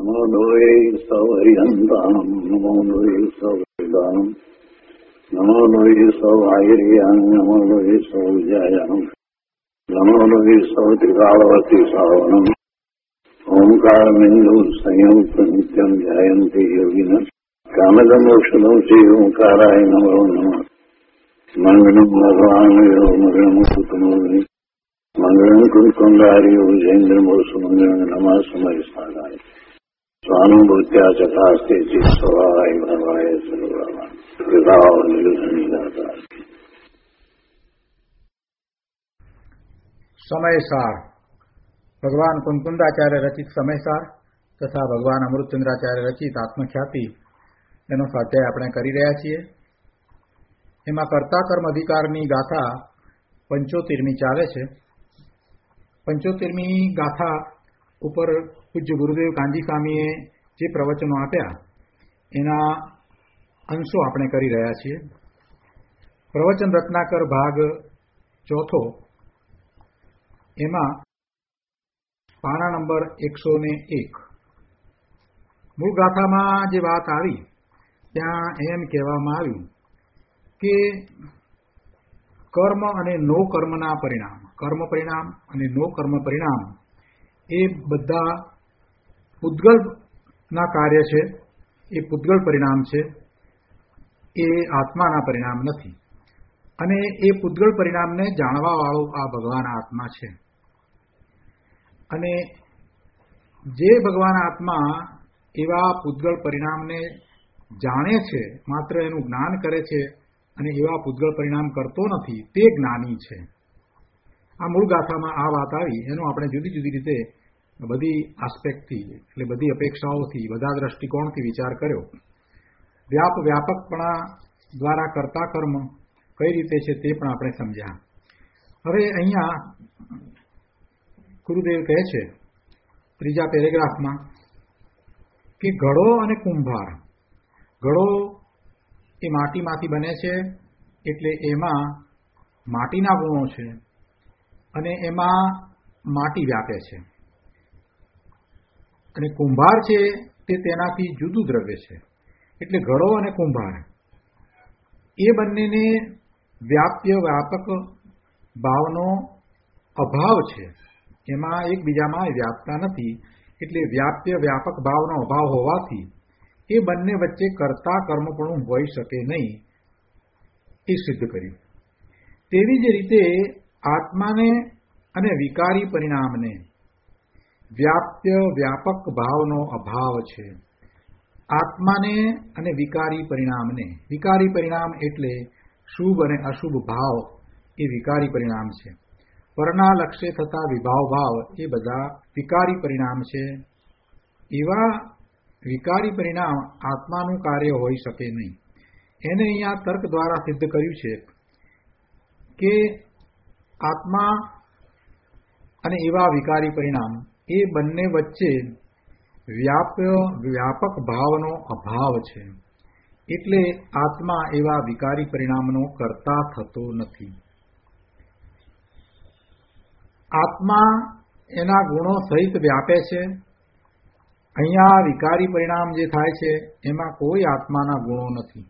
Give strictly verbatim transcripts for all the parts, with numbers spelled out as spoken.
નમો લોહે સૌહરિહંતાનમ નમો લોહે સૌદાનમ નમો લોહે સૌઆયર્યાન નમો લોહે સૌજાયાનમ નમો લોહે સૌત્રિકાળવતી સાવનમ ઓમકારમિંદુ સંયુક્ત નિત્યમ ધ્યાયંતિ યોગિન કામદમોક્ષદો શ્રી ઓંકારાય નમો નમઃ. મંગળમ ભગવાન મંગળમ કુટુંબી મંગળમ કુંકુંડારી જૈન્દ્રમોષ મંગળમ નમઃ સમય સાગાય સ્વાનુભૂત્યા ચકાસ્તે ચિત સ્વભાવાય ભવાય સર્વભાવાન વિભાવ નિરુધનિદાતા. સમયસાર ભગવાન કુંકુંદાચાર્ય રચિત સમયસાર તથા ભગવાન અમૃતચંદ્રાચાર્ય રચિત આત્મખ્યાતિ એનો સ્વાધ્યાય આપણે કરી રહ્યા છીએ. એમાં કર્તા કર્મ અધિકારની ગાથા પંચોતેરમી ચાલે છે. પંચોતેરમી ગાથા ઉપર પૂજ્ય ગુરુદેવ કાંજી સ્વામીએ જે પ્રવચનો આપ્યા એના અંશો આપણે કરી રહ્યા છીએ. પ્રવચન રત્નાકર ભાગ ચોથો, એમાં પાના નંબર એકસો ને એક. મૂળ ગાથામાં જે વાત આવી ત્યાં એમ કહેવામાં આવ્યું કે કર્મ અને નો કર્મના પરિણામ, કર્મ પરિણામ અને નો કર્મ પરિણામ એ બધા પૂતગલના કાર્ય છે. એ પૂતગલ પરિણામ છે, એ આત્માના પરિણામ નથી. અને એ પૂતગલ પરિણામને જાણવા વાળો આ ભગવાન આત્મા છે. અને જે ભગવાન આત્મા એવા પૂતગલ પરિણામને જાણે છે, માત્ર એનું જ્ઞાન કરે છે અને એવા પૂતગલ પરિણામ કરતો નથી, તે જ્ઞાની છે. આ મૂળ ગાથામાં આ વાત આવી. એનો આપણે જુદી જુદી રીતે બધી આસ્પેક્ટથી, એટલે બધી અપેક્ષાઓથી, બધા દ્રષ્ટિકોણથી વિચાર કર્યો. વ્યાપ વ્યાપકપણા દ્વારા કરતા કર્મ કઈ રીતે છે તે પણ આપણે સમજ્યા. હવે અહીંયા ગુરુદેવ કહે છે ત્રીજા પેરેગ્રાફમાં કે ઘડો અને કુંભાર. ઘડો એ માટીમાંથી બને છે, એટલે એમાં માટીના ગુણો છે અને એમાં માટી વ્યાપે છે. અને કુંભાર છે તે તેનાથી જુદું દ્રવ્ય છે. એટલે ઘડો અને કુંભાર એ બંનેને વ્યાપ્ય વ્યાપક ભાવનો અભાવ છે. એમાં એકબીજામાં વ્યાપતા નથી. એટલે વ્યાપ્ય વ્યાપક ભાવનો અભાવ હોવાથી એ બંને વચ્ચે કરતા કર્મપણું હોઈ શકે નહીં, એ સિદ્ધ કર્યું. તેવી જ રીતે આત્માને અને વિકારી પરિણામને વ્યાપ્ય વ્યાપક ભાવનો અભાવ છે. આત્માને અને વિકારી પરિણામને, વિકારી પરિણામ એટલે શુભ અને અશુભ ભાવ, એ વિકારી પરિણામ છે. પરના લક્ષ્ય થતા વિભાવ ભાવ એ બધા વિકારી પરિણામ છે. એવા વિકારી પરિણામ આત્માનું કાર્ય હોઈ શકે નહીં. એને અહીંયા તર્ક દ્વારા સિદ્ધ કર્યું છે કે આત્મા અને એવા વિકારી પરિણામ એ બંને વચ્ચે વ્યાપ્ય વ્યાપક ભાવનો અભાવ છે. એટલે આત્મા એવા વિકારી પરિણામનો કરતા થતો નથી. આત્મા એના ગુણો સહિત વ્યાપે છે. અહીંયા વિકારી પરિણામ જે થાય છે એમાં કોઈ આત્માના ગુણો નથી.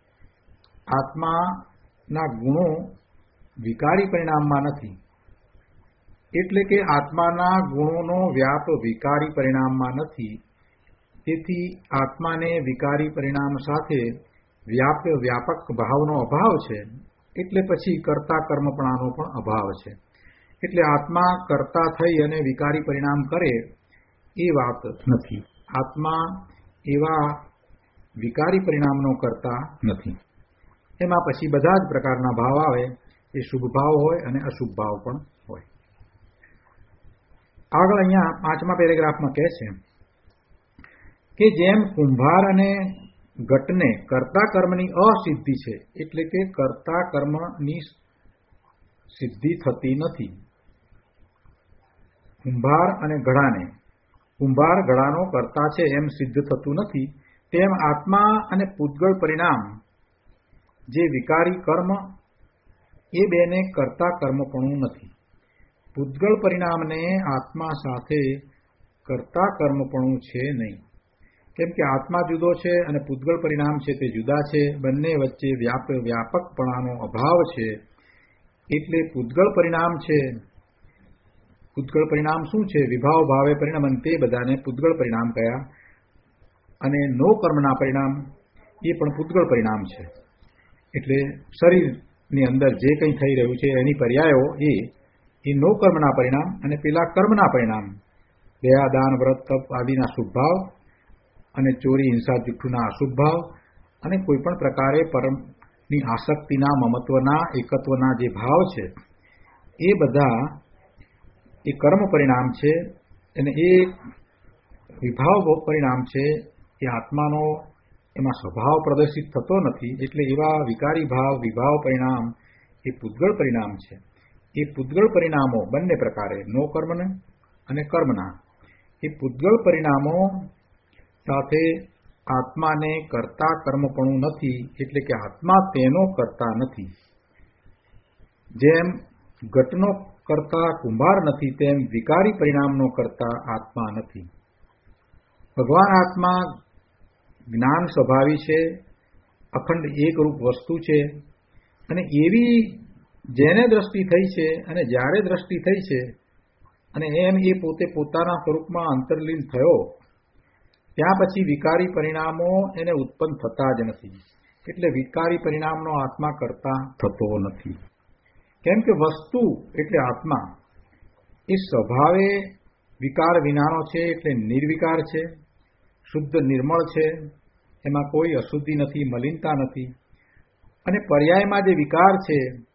આત્માના ગુણો વિકારી પરિણામમાં નથી. એટલે કે આત્માના ગુણોનો વ્યાપ વિકારી પરિણામમાં નથી. તેથી આત્માને વિકારી પરિણામ સાથે વ્યાપ્ય વ્યાપક ભાવનો અભાવ છે. એટલે પછી કરતા કર્મપણાનો પણ અભાવ છે. એટલે આત્મા કરતા થઈ અને વિકારી પરિણામ કરે એ વાત નથી. આત્મા એવા વિકારી પરિણામનો કરતા નથી. એમાં પછી બધા જ પ્રકારના ભાવ આવે. એ શુભ ભાવ હોય અને અશુભ ભાવ પણ હોય. આગળ અહીંયા પાંચમા પેરેગ્રાફમાં કહે છે કે જેમ કુંભાર અને ઘટને કરતા કર્મની અસિદ્ધિ છે, એટલે કે કરતા કર્મની સિદ્ધિ થતી નથી. કુંભાર અને ઘડાને, કુંભાર ઘડાનો કરતા છે એમ સિદ્ધ થતું નથી. તેમ આત્મા અને પૂતગળ પરિણામ જે વિકારી કર્મ એ બેને કરતા કર્મપણું નથી. પૂતગળ પરિણામને આત્મા સાથે કરતા કર્મપણું છે નહીં. કેમ કે આત્મા જુદો છે અને પૂતગળ પરિણામ છે તે જુદા છે. બંને વચ્ચે વ્યાપ વ્યાપકપણાનો અભાવ છે. એટલે પૂતગળ પરિણામ છે. પૂતગળ પરિણામ શું છે? વિભાવ ભાવે પરિણામ, તે બધાને પૂતગળ પરિણામ કયા. અને નો કર્મના પરિણામ એ પણ પૂતગળ પરિણામ છે. એટલે શરીરની અંદર જે કંઈ થઈ રહ્યું છે એની પર્યાયો એ એ નો કર્મના પરિણામ અને પેલા કર્મના પરિણામ. દયા, દાન, વ્રત, તપ આદિના શુભ ભાવ અને ચોરી, હિંસા, જુઠ્ઠુના અશુભ ભાવ અને કોઈ પણ પ્રકારે પરમની આસક્તિના, મમત્વના, એકત્વના જે ભાવ છે એ બધા એ કર્મ પરિણામ છે. અને એ વિભાવ પરિણામ છે. એ આત્માનો એમાં સ્વભાવ પ્રદર્શિત થતો નથી. એટલે એવા વિકારી ભાવ, વિભાવ પરિણામ એ પૂતગળ પરિણામ છે. એ પૂતગળ પરિણામો બંને પ્રકારે, નો કર્મને અને કર્મના, એ પૂતગળ પરિણામો સાથે આત્માને કરતા કર્મપણું નથી. એટલે કે આત્મા તેનો કરતા નથી. જેમ ઘટનો કરતા કુંભાર નથી, તેમ વિકારી પરિણામનો કરતા આત્મા નથી. ભગવાન આત્મા જ્ઞાન સ્વભાવી છે, અખંડ એકરૂપ વસ્તુ છે. અને એવી જેને દ્રષ્ટિ થઈ છે અને જ્યારે દ્રષ્ટિ થઈ છે અને એમ એ પોતે પોતાના સ્વરૂપમાં અંતર્લીન થયો, ત્યાં પછી વિકારી પરિણામો એને ઉત્પન્ન થતા જ નથી. એટલે વિકારી પરિણામનો આત્મા કરતા થતો નથી. કેમ કે વસ્તુ એટલે આત્મા એ સ્વભાવે વિકાર વિનાનો છે. એટલે નિર્વિકાર છે, શુદ્ધ નિર્મળ છે. એમાં કોઈ અશુદ્ધિ નથી, મલિનતા નથી. અને પર્યાયમાં જે વિકાર છે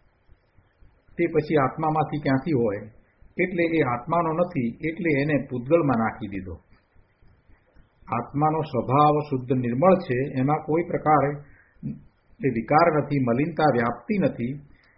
તે પછી આત્મામાંથી ક્યાંથી હોય? એટલે એ આત્માનો નથી. એટલે એને પૂતગળમાં નાખી દીધો. આત્માનો સ્વભાવ શુદ્ધ નિર્મળ છે, એમાં કોઈ પ્રકારે વિકાર નથી, મલિનતા વ્યાપતી નથી.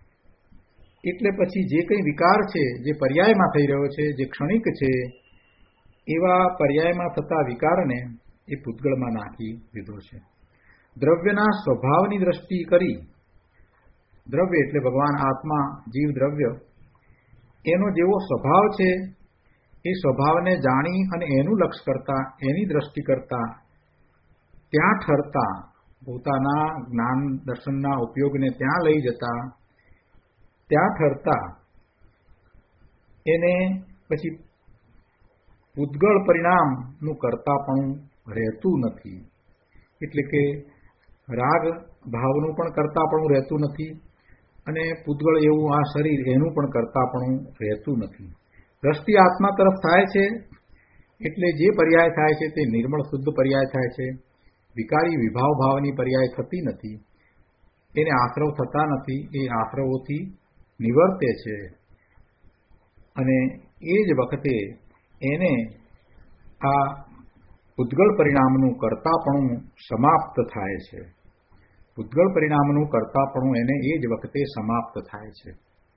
એટલે પછી જે કંઈ વિકાર છે, જે પર્યાયમાં થઈ રહ્યો છે, જે ક્ષણિક છે, એવા પર્યાયમાં થતા વિકારને એ પૂતગળમાં નાખી દીધો છે. દ્રવ્યના સ્વભાવની દ્રષ્ટિ કરી, દ્રવ્ય એટલે ભગવાન આત્મા, જીવ દ્રવ્ય, એનો જેવો સ્વભાવ છે એ સ્વભાવને જાણી અને એનું લક્ષ કરતા, એની દ્રષ્ટિ કરતા, ત્યાં ઠરતા, પોતાના જ્ઞાન દર્શનના ઉપયોગને ત્યાં લઈ જતા, ત્યાં ઠરતા એને પછી પૂતગળ પરિણામનું કરતાપણું રહેતું નથી. એટલે કે રાગ ભાવનું પણ કરતાપણું રહેતું નથી અને પૂતગળ એવું આ શરીર એનું પણ કરતાપણું રહેતું નથી. દ્રષ્ટિ આત્મા તરફ થાય છે એટલે જે પર્યાય થાય છે તે નિર્મળ શુદ્ધ પર્યાય થાય છે. વિકારી વિભાવ ભાવની પર્યાય થતી નથી. એને આશ્રવ થતા નથી. એ આશ્રવોથી નિવર્તે છે અને એ જ વખતે એને આ પૂતગળ પરિણામનું કરતાપણું સમાપ્ત થાય છે. પૂતગળ પરિણામનું કરતાપણું એને એ જ વખતે સમાપ્ત થાય છે.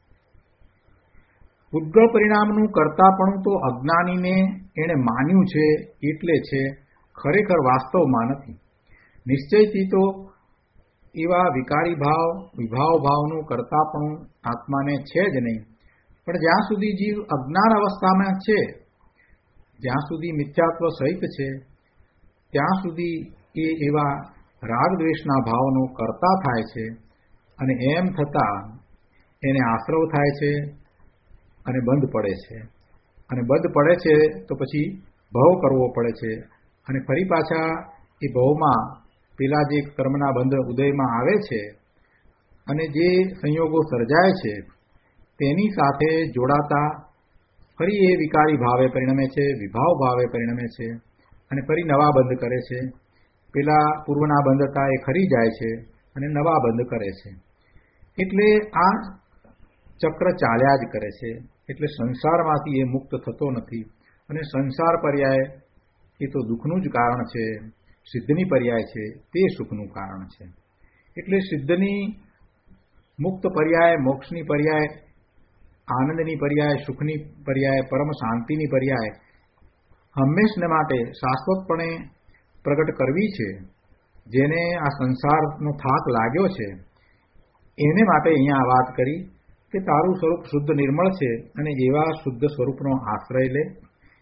પૂતગળ પરિણામનું કરતાપણું તો અજ્ઞાનીને એણે માન્યું છે એટલે છે, ખરેખર વાસ્તવમાં નથી. નિશ્ચયથી તો એવા વિકારી ભાવ, વિભાવ ભાવનું કરતાપણું આત્માને છે જ નહીં. પણ જ્યાં સુધી જીવ અજ્ઞાન અવસ્થામાં છે, જ્યાં સુધી મિથ્યાત્વ સહિત છે, ત્યાં સુધી એ એવા રાગ દ્વેષના ભાવનો કરતા થાય છે અને એમ થતાં એને આશ્રવ થાય છે અને બંધ પડે છે. અને બંધ પડે છે તો પછી ભવ કરવો પડે છે અને ફરી પાછા એ ભવમાં પેલા જે કર્મના બંધ ઉદયમાં આવે છે અને જે સંયોગો સર્જાય છે તેની સાથે જોડાતા ફરી એ વિકારી ભાવે પરિણમે છે, વિભાવ ભાવે પરિણમે છે અને ફરી નવા બંધ કરે છે. પેલા પૂર્વના બંધ હતા એ ખરી જાય છે અને નવા બંધ કરે છે. એટલે આ ચક્ર ચાલ્યા જ કરે છે. એટલે સંસારમાંથી એ મુક્ત થતો નથી અને સંસાર પર્યાય એ તો દુઃખનું જ કારણ છે. સિદ્ધની પર્યાય છે તે સુખનું કારણ છે. એટલે સિદ્ધની મુક્ત પર્યાય, મોક્ષની પર્યાય, આનંદની પર્યાય, સુખની પર્યાય, પરમ શાંતિની પર્યાય હંમેશને માટે શાશ્વતપણે પ્રગટ કરવી છે. જેને આ સંસારનો થાક લાગ્યો છે એને માટે અહીંયા વાત કરી કે તારું સ્વરૂપ શુદ્ધ નિર્મળ છે અને એવા શુદ્ધ સ્વરૂપનો આશ્રય લે.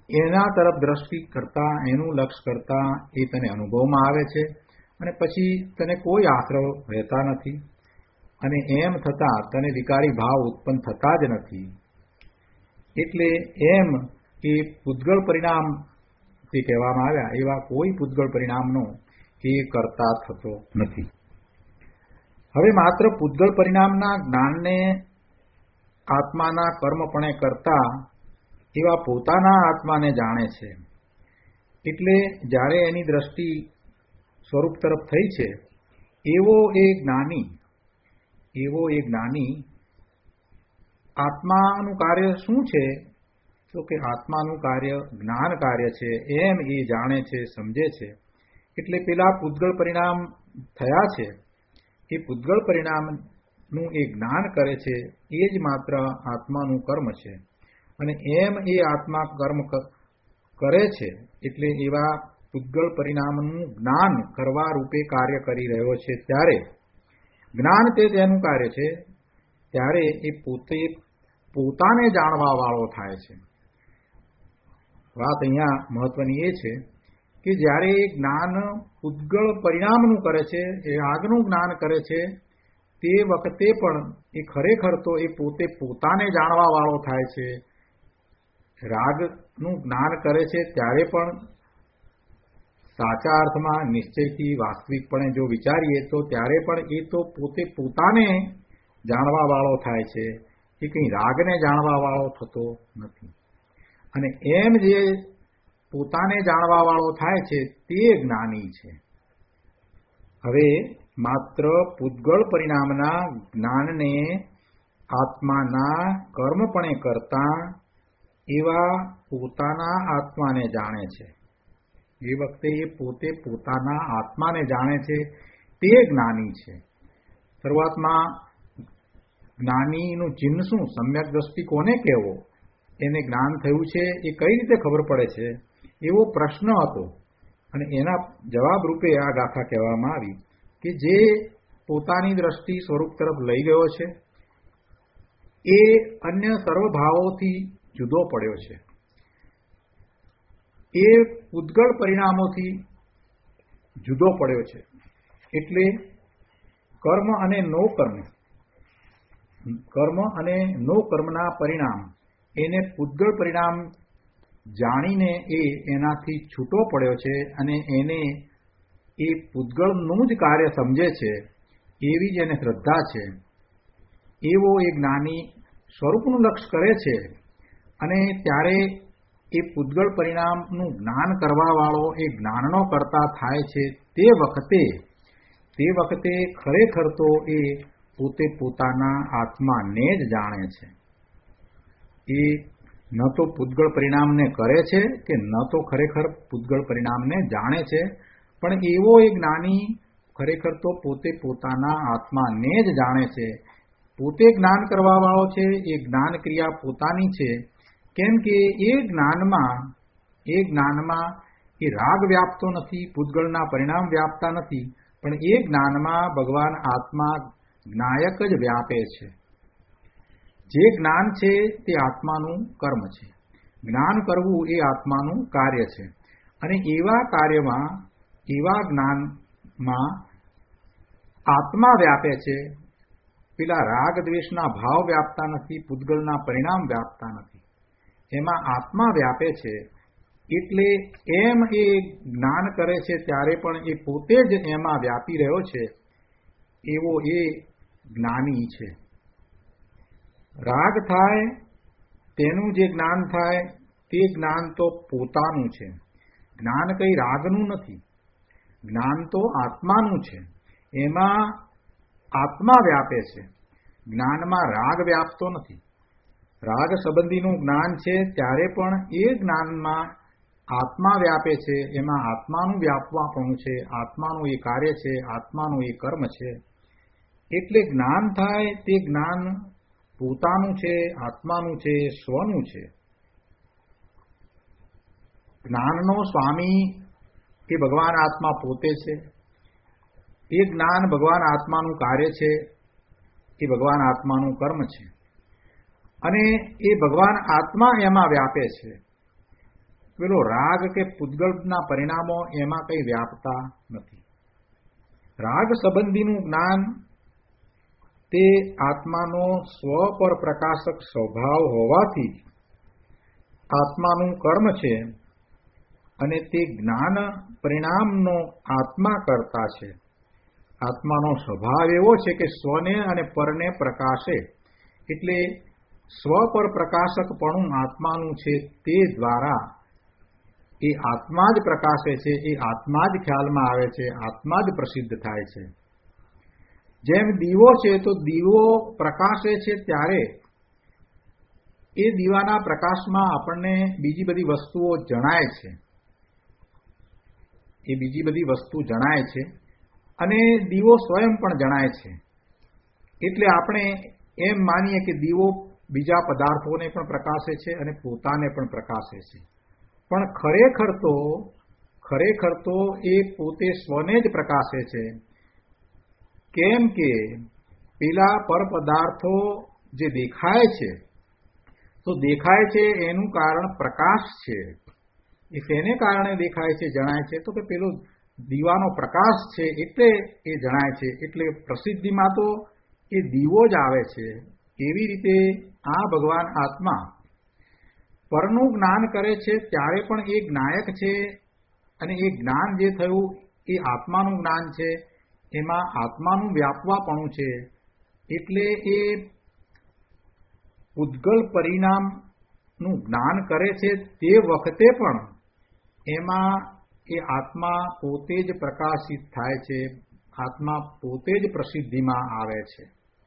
એના તરફ દ્રષ્ટિ કરતા, એનું લક્ષ્ય કરતા એ તને અનુભવમાં આવે છે અને પછી તને કોઈ આશ્રવ રહેતા નથી અને એમ થતાં તને વિકારી ભાવ ઉત્પન્ન થતા જ નથી. એટલે એમ એ પૂતગળ પરિણામ જે કહેવામાં આવ્યા એવા કોઈ પૂતગળ પરિણામનો એ કરતા થતો નથી. હવે માત્ર પૂતગળ પરિણામના જ્ઞાનને આત્માના કર્મપણે કરતા એવા પોતાના આત્માને જાણે છે. એટલે જ્યારે એની દ્રષ્ટિ સ્વરૂપ તરફ થઈ છે એવો એ જ્ઞાની એવો એ જ્ઞાની આત્માનું કાર્ય શું છે તો કે આત્માનું કાર્ય જ્ઞાન કાર્ય છે એમ એ જાણે છે, સમજે છે. એટલે પેલા પૂતગળ પરિણામ થયા છે એ પૂતગળ પરિણામનું એ જ્ઞાન કરે છે એ જ માત્ર આત્માનું કર્મ છે. અને એમ એ આત્મા કર્મ કરે છે એટલે એવા પૂતગળ પરિણામનું જ્ઞાન કરવા રૂપે કાર્ય કરી રહ્યો છે. ત્યારે જ્ઞાન તે તેનું કાર્ય છે ત્યારે એ પોતે પોતાને જાણવા વાળો થાય છે. વાત અહીંયા મહત્વની એ છે કે જ્યારે એ જ્ઞાન પૂતગળ પરિણામનું કરે છે, એ આગનું જ્ઞાન કરે છે, તે વખતે પણ એ ખરેખર તો એ પોતે પોતાને જાણવા વાળો થાય છે. રાગનું જ્ઞાન કરે છે ત્યારે પણ સાચા અર્થમાં નિશ્ચયથી વાસ્તવિકપણે જો વિચારીએ તો ત્યારે પણ એ તો પોતે પોતાને જાણવા વાળો થાય છે, એ કંઈ રાગને જાણવા વાળો થતો નથી. અને એમ જે પોતાને જાણવા વાળો થાય છે તે જ્ઞાની છે. હવે માત્ર પૂતગળ પરિણામના જ્ઞાનને આત્માના કર્મપણે કરતા એવા પોતાના આત્માને જાણે છે. એ વખતે એ પોતે પોતાના આત્માને જાણે છે તે જ્ઞાની છે. શરૂઆતમાં જ્ઞાનીનું ચિહ્ન શું, સમ્યક દ્રષ્ટિ કોને કહેવો, એને જ્ઞાન થયું છે એ કઈ રીતે ખબર પડે છે, એવો પ્રશ્ન હતો. અને એના જવાબ રૂપે આ ગાથા કહેવામાં આવી કે જે પોતાની દ્રષ્ટિ સ્વરૂપ તરફ લઈ ગયો છે એ અન્ય સર્વ ભાવોથી જુદો પડ્યો છે. એ પૂતગળ પરિણામોથી જુદો પડ્યો છે. એટલે કર્મ અને નો કર્મ કર્મ અને નો કર્મના પરિણામ એને પૂતગળ પરિણામ જાણીને એ એનાથી છૂટો પડ્યો છે અને એને એ પૂતગળનું જ કાર્ય સમજે છે એવી જ એને શ્રદ્ધા છે. એવો એ જ્ઞાની સ્વરૂપનું લક્ષ્ય કરે છે અને ત્યારે એ પૂતગળ પરિણામનું જ્ઞાન કરવા વાળો એ જ્ઞાનનો કરતા થાય છે. તે વખતે તે વખતે ખરેખર તો એ પોતે પોતાના આત્માને જ જાણે છે. એ ન તો પૂતગળ પરિણામને કરે છે કે ન તો ખરેખર પૂતગળ પરિણામને જાણે છે, પણ એવો એ જ્ઞાની ખરેખર તો પોતે પોતાના આત્માને જ જાણે છે. પોતે જ્ઞાન કરવા વાળો છે, એ જ્ઞાન ક્રિયા પોતાની છે. કેમ કે એ જ્ઞાનમાં એ જ્ઞાનમાં એ રાગ વ્યાપતો નથી, પૂતગળના પરિણામ વ્યાપતા નથી, પણ એ જ્ઞાનમાં ભગવાન આત્મા જ્ઞાયક જ વ્યાપે છે. જે જ્ઞાન છે તે આત્માનું કર્મ છે. જ્ઞાન કરવું એ આત્માનું કાર્ય છે. અને એવા કાર્યમાં એવા જ્ઞાનમાં આત્મા વ્યાપે છે. પેલા રાગ દ્વેષના ભાવ વ્યાપતા નથી, પૂતગળના પરિણામ વ્યાપતા નથી, એમાં આત્મા વ્યાપે છે. એટલે એમ એ જ્ઞાન કરે છે ત્યારે પણ એ પોતે જ એમાં વ્યાપી રહ્યો છે એવો એ જ્ઞાની છે. રાગ થાય તેનું જે જ્ઞાન થાય તે જ્ઞાન તો પોતાનું છે. જ્ઞાન કઈ રાગનું નથી, જ્ઞાન તો આત્માનું છે. એમાં આત્મા વ્યાપે છે, જ્ઞાનમાં રાગ વ્યાપતો નથી. રાગ સંબંધીનું જ્ઞાન છે ત્યારે પણ એ જ્ઞાનમાં આત્મા વ્યાપે છે. એમાં આત્માનું વ્યાપવાપણું છે, આત્માનું એ કાર્ય છે, આત્માનું એ કર્મ છે. એટલે જ્ઞાન થાય તે જ્ઞાન પોતાનું છે, આત્માનું છે, સ્વનું છે. જ્ઞાનનો સ્વામી એ ભગવાન આત્મા પોતે છે. એ જ્ઞાન ભગવાન આત્માનું કાર્ય છે, એ ભગવાન આત્માનું કર્મ છે. અને એ ભગવાન આત્મા એમાં વ્યાપે છે. પેલો રાગ કે પૂતગલના પરિણામો એમાં કંઈ વ્યાપતા નથી. રાગ સંબંધીનું જ્ઞાન તે આત્માનો સ્વ પર પ્રકાશક સ્વભાવ હોવાથી આત્માનું કર્મ છે અને તે જ્ઞાન પરિણામનો આત્મા કરતા છે. આત્માનો સ્વભાવ એવો છે કે સ્વને અને પરને પ્રકાશે, એટલે સ્વ પર પ્રકાશકપણું આત્માનું છે. તે દ્વારા એ આત્મા જ પ્રકાશે છે, એ આત્મા જ ખ્યાલમાં આવે છે, આત્મા જ પ્રસિદ્ધ થાય છે. જેમ દીવો છે તો દીવો પ્રકાશે છે ત્યારે એ દીવાના પ્રકાશમાં આપણને બીજી બધી વસ્તુઓ જણાય છે, એ બીજી બધી વસ્તુ જણાય છે અને દીવો સ્વયં પણ જણાય છે. એટલે આપણે એમ માનીએ કે દીવો બીજા પદાર્થોને પણ પ્રકાશે છે અને પોતાને પણ પ્રકાશે છે, પણ ખરેખર તો ખરેખર તો એ પોતે સ્વને જ પ્રકાશે છે. કેમ કે પેલા પર પદાર્થો જે દેખાય છે તો દેખાય છે એનું કારણ પ્રકાશ છે. એ શેને કારણે દેખાય છે, જણાય છે, તો કે પેલો દીવાનો પ્રકાશ છે એટલે એ જણાય છે. એટલે પ્રસિદ્ધિમાં તો એ દીવો જ આવે છે. એવી રીતે આ ભગવાન આત્મા પરનું જ્ઞાન કરે છે ત્યારે પણ એ જ્ઞાયક છે અને એ જ્ઞાન જે થયું એ આત્માનું જ્ઞાન છે, એમાં આત્માનું વ્યાપવાપણું છે. એટલે એ પૂતગલ પરિણામનું જ્ઞાન કરે છે તે વખતે પણ એમાં એ આત્મા પોતે જ પ્રકાશિત થાય છે, આત્મા પોતે જ પ્રસિદ્ધિમાં આવે છે.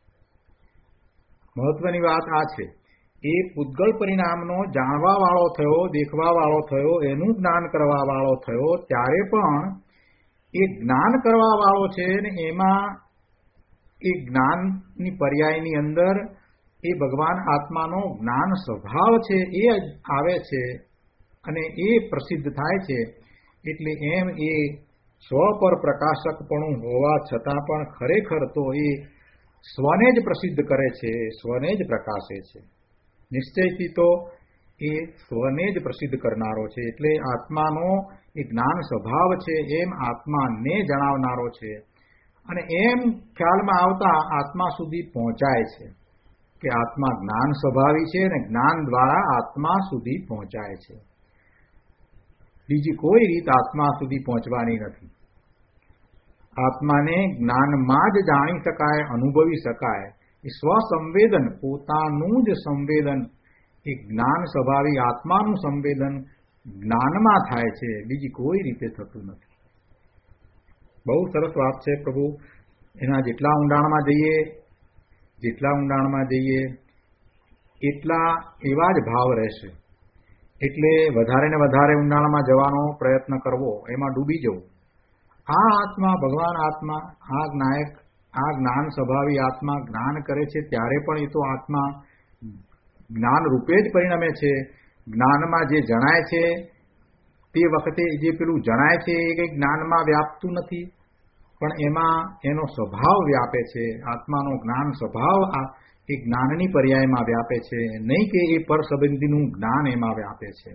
મહત્વની વાત આ છે, એ પૂતગલ પરિણામનો જાણવા વાળો થયો, દેખવા વાળો થયો, એનું જ્ઞાન કરવા વાળો થયો ત્યારે પણ એ જ્ઞાન કરવા વાળો છે ને એમાં એ જ્ઞાનની પર્યાયની અંદર એ ભગવાન આત્માનો જ્ઞાન સ્વભાવ છે એ આવે છે અને એ પ્રસિદ્ધ થાય છે. એટલે એમ એ સ્વ પર પ્રકાશકપણું હોવા છતાં પણ ખરેખર તો એ સ્વને જ પ્રસિદ્ધ કરે છે, સ્વને જ પ્રકાશે છે. નિશ્ચયથી તો એ સ્વને જ પ્રસિદ્ધ કરનારો છે. એટલે આત્માનો એ જ્ઞાન સ્વભાવ છે એમ આત્માને જણાવનારો છે અને એમ ખ્યાલમાં આવતા આત્મા સુધી પહોંચાય છે કે આત્મા જ્ઞાન સ્વભાવી છે અને જ્ઞાન દ્વારા આત્મા સુધી પહોંચાય છે. બીજી કોઈ રીત આત્મા સુધી પહોંચવાની નથી. આત્માને જ્ઞાનમાં જ જાણી શકાય, અનુભવી શકાય. એ સ્વસંવેદન, પોતાનું જ સંવેદન, એ જ્ઞાન સ્વભાવી આત્માનું સંવેદન જ્ઞાનમાં થાય છે, બીજી કોઈ રીતે થતું નથી. બહુ સરસ વાત છે પ્રભુ. એના જેટલા ઊંડાણમાં જઈએ જેટલા ઊંડાણમાં જઈએ એટલા એવા જ ભાવ રહેશે. એટલે વધારે ને વધારે ઊંડાણમાં જવાનો પ્રયત્ન કરવો, એમાં ડૂબી જવું. આ આત્મા, ભગવાન આત્મા, આ જ્ઞાયક, આ જ્ઞાન સ્વભાવી આત્મા જ્ઞાન કરે છે ત્યારે પણ એ તો આત્મા જ્ઞાન રૂપે જ પરિણમે છે. જ્ઞાનમાં જે જણાય છે તે વખતે જે પેલું જણાય છે એ કંઈ જ્ઞાનમાં વ્યાપતું નથી, પણ એમાં એનો સ્વભાવ વ્યાપે છે. આત્માનો જ્ઞાન સ્વભાવ એ જ્ઞાનની પર્યાયમાં વ્યાપે છે, નહીં કે એ પર સંબંધીનું જ્ઞાન એમાં વ્યાપે છે.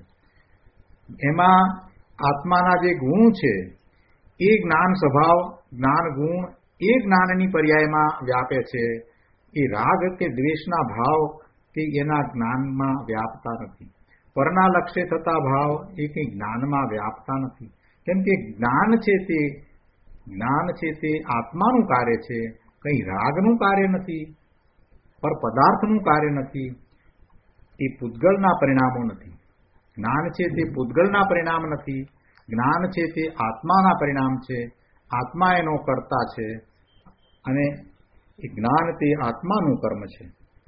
એમાં આત્માના જે ગુણ છે એ જ્ઞાન સ્વભાવ, જ્ઞાન ગુણ એ જ્ઞાનની પર્યાયમાં વ્યાપે છે. એ રાગ કે દ્વેષના ભાવ કે એના જ્ઞાનમાં વ્યાપતા નથી. પરના લક્ષ્ય થતા ભાવ એ કંઈ જ્ઞાનમાં વ્યાપતા નથી. કેમ કે જ્ઞાન છે તે જ્ઞાન છે તે આત્માનું કાર્ય છે, કંઈ રાગનું કાર્ય નથી, પર પદાર્થનું કાર્ય નથી, એ પૂતગલના પરિણામો નથી. જ્ઞાન છે તે પૂતગલના પરિણામ નથી, જ્ઞાન છે તે આત્માના પરિણામ છે. આત્મા એનો કર્તા છે અને એ જ્ઞાન તે આત્માનું કર્મ છે.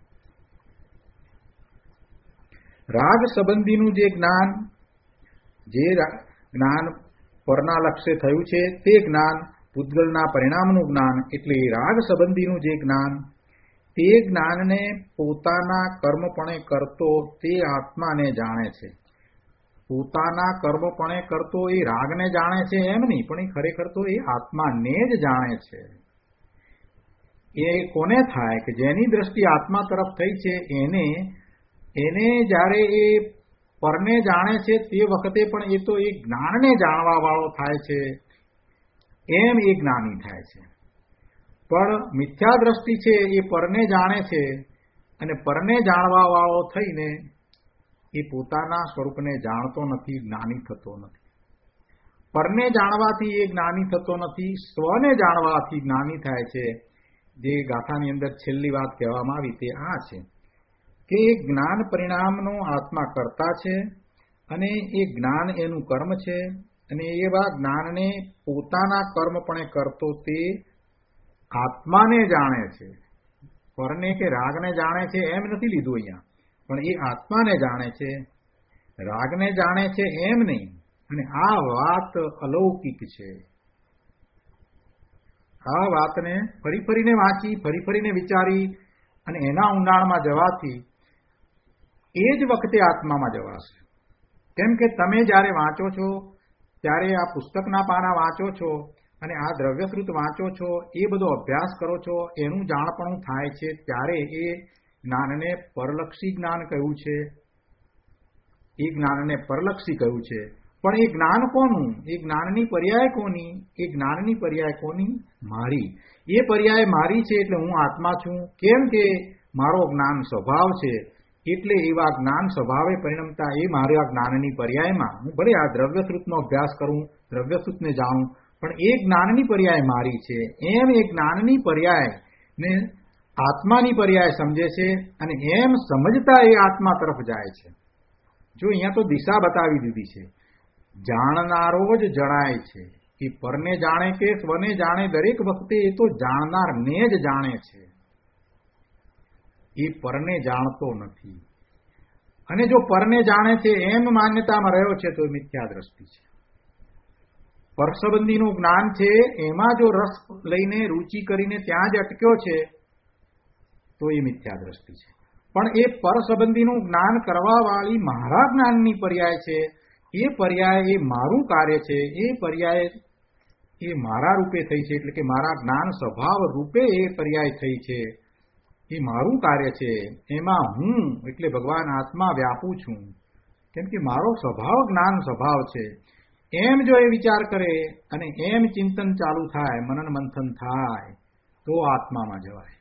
રાગ સંબંધીનું જે જ્ઞાન, જે જ્ઞાન પરના લક્ષ્ય થયું છે તે જ્ઞાન પૂતગલના પરિણામનું જ્ઞાન. એટલે રાગ સંબંધીનું જે જ્ઞાન, તે જ્ઞાનને પોતાના કર્મપણે કરતો તે આત્માને જાણે છે. પોતાના કર્મપણે કરતો એ રાગને જાણે છે એમ નહીં, પણ એ ખરેખર તો એ આત્માને જ જાણે છે. એ કોને થાય કે જેની દ્રષ્ટિ આત્મા તરફ થઈ છે એને એને જ્યારે એ પરને જાણે છે તે વખતે પણ એ તો એ જ્ઞાનને જાણવા વાળો થાય છે, એમ એ જ્ઞાની થાય છે. પણ મિથ્યા દ્રષ્ટિ છે એ પરને જાણે છે અને પરને જાણવા વાળો થઈને એ પોતાના સ્વરૂપને જાણતો નથી, જ્ઞાની થતો નથી. પરને જાણવાથી એ જ્ઞાની થતો નથી, સ્વને જાણવાથી જ્ઞાની થાય છે. જે ગાથાની અંદર છેલ્લી વાત કહેવામાં આવી તે આ છે કે એ જ્ઞાન પરિણામનો આત્મા કરતા છે અને એ જ્ઞાન એનું કર્મ છે અને એવા જ્ઞાનને પોતાના કર્મપણે કરતો તે આત્માને જાણે છે. પરને કે રાગને જાણે છે એમ નથી લીધું અહીંયા, પણ એ આત્માને જાણે છે, રાગને જાણે છે એમ નહીં. અને આ વાત અલૌકિક છે. આ વાતને ફરી ફરીને વાંચી, ફરી ફરીને વિચારી અને એના ઊંડાણમાં જવાથી એ જ વખતે આત્મામાં જવાશે. કેમ કે તમે જ્યારે વાંચો છો ત્યારે આ પુસ્તકના પાના વાંચો છો અને આ દ્રવ્યશ્રુત વાંચો છો, એ બધો અભ્યાસ કરો છો, એનું જાણપણું થાય છે, ત્યારે એ જ્ઞાનને પરલક્ષી જ્ઞાન કહ્યું છે. એ જ્ઞાનને પરલક્ષી કહ્યું છે. પણ એ જ્ઞાન કોનું? એ જ્ઞાનની પર્યાય કોની? એ જ્ઞાનની પર્યાય કોની? મારી. એ પર્યાય મારી છે એટલે હું આત્મા છું. કેમ કે મારો જ્ઞાન સ્વભાવ છે, એટલે એવા જ્ઞાન સ્વભાવે પરિણમતા એ મારા જ્ઞાનની પર્યાયમાં હું ભલે આ દ્રવ્યશ્રુતનો અભ્યાસ કરું, દ્રવ્યશ્રુતને જાણું, પણ એ જ્ઞાનની પર્યાય મારી છે. એમ એ જ્ઞાનની પર્યાય ને આત્માની પર્યાય સમજે છે અને એમ સમજતા એ આત્મા તરફ જાય છે. જો અહીંયા તો દિશા બતાવી દીધી છે. જાણનારો જ જણાય છે. એ પરને જાણે કે સ્વને જાણે, દરેક વખતે એ તો જાણનારને જ જાણે છે, એ પરને જાણતો નથી. અને જો પરને જાણે છે એમ માન્યતામાં રહ્યો છે તો એ મિથ્યા દ્રષ્ટિ છે. પરસંબંધીનું જ્ઞાન છે એમાં જો રસ લઈને રૂચિ કરીને ત્યાં જ અટક્યો છે તો એ મિથ્યા દ્રષ્ટિ છે. પણ એ પરસંબંધીનું જ્ઞાન કરવા વાળી મારા જ્ઞાનની પર્યાય છે. એ પર્યાય એ મારું કાર્ય છે. એ પર્યાય એ મારા રૂપે થઈ છે, એટલે કે મારા જ્ઞાન સ્વભાવ રૂપે એ પર્યાય થઈ છે. એ મારું કાર્ય છે. એમાં હું એટલે ભગવાન આત્મા વ્યાપું છું, કેમ કે મારો સ્વભાવ જ્ઞાન સ્વભાવ છે. એમ જો એ વિચાર કરે અને એમ ચિંતન ચાલુ થાય, મનન મંથન થાય, તો આત્મામાં જવાય.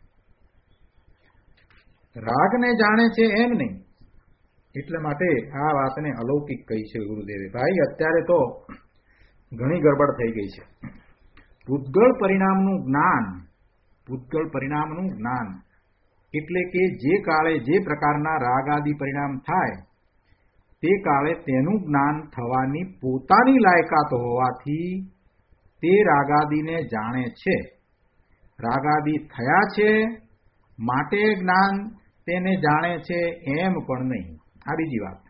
રાગને જાણે છે એમ નહીં. એટલા માટે આ વાતને અલૌકિક કહી છે ગુરુદેવે. ભાઈ અત્યારે તો ઘણી ગડબડ થઈ ગઈ છે. પૂતગળ પરિણામનું જ્ઞાન, પૂતગળ પરિણામનું જ્ઞાન એટલે કે જે કાળે જે પ્રકારના રાગ આદિ પરિણામ થાય તે કાળે તેનું જ્ઞાન થવાની પોતાની લાયકાત હોવાથી તે રાગાદિને જાણે છે. રાગાદિ થયા છે માટે જ્ઞાન તેને જાણે છે એમ પણ નહીં. આ બીજી વાત.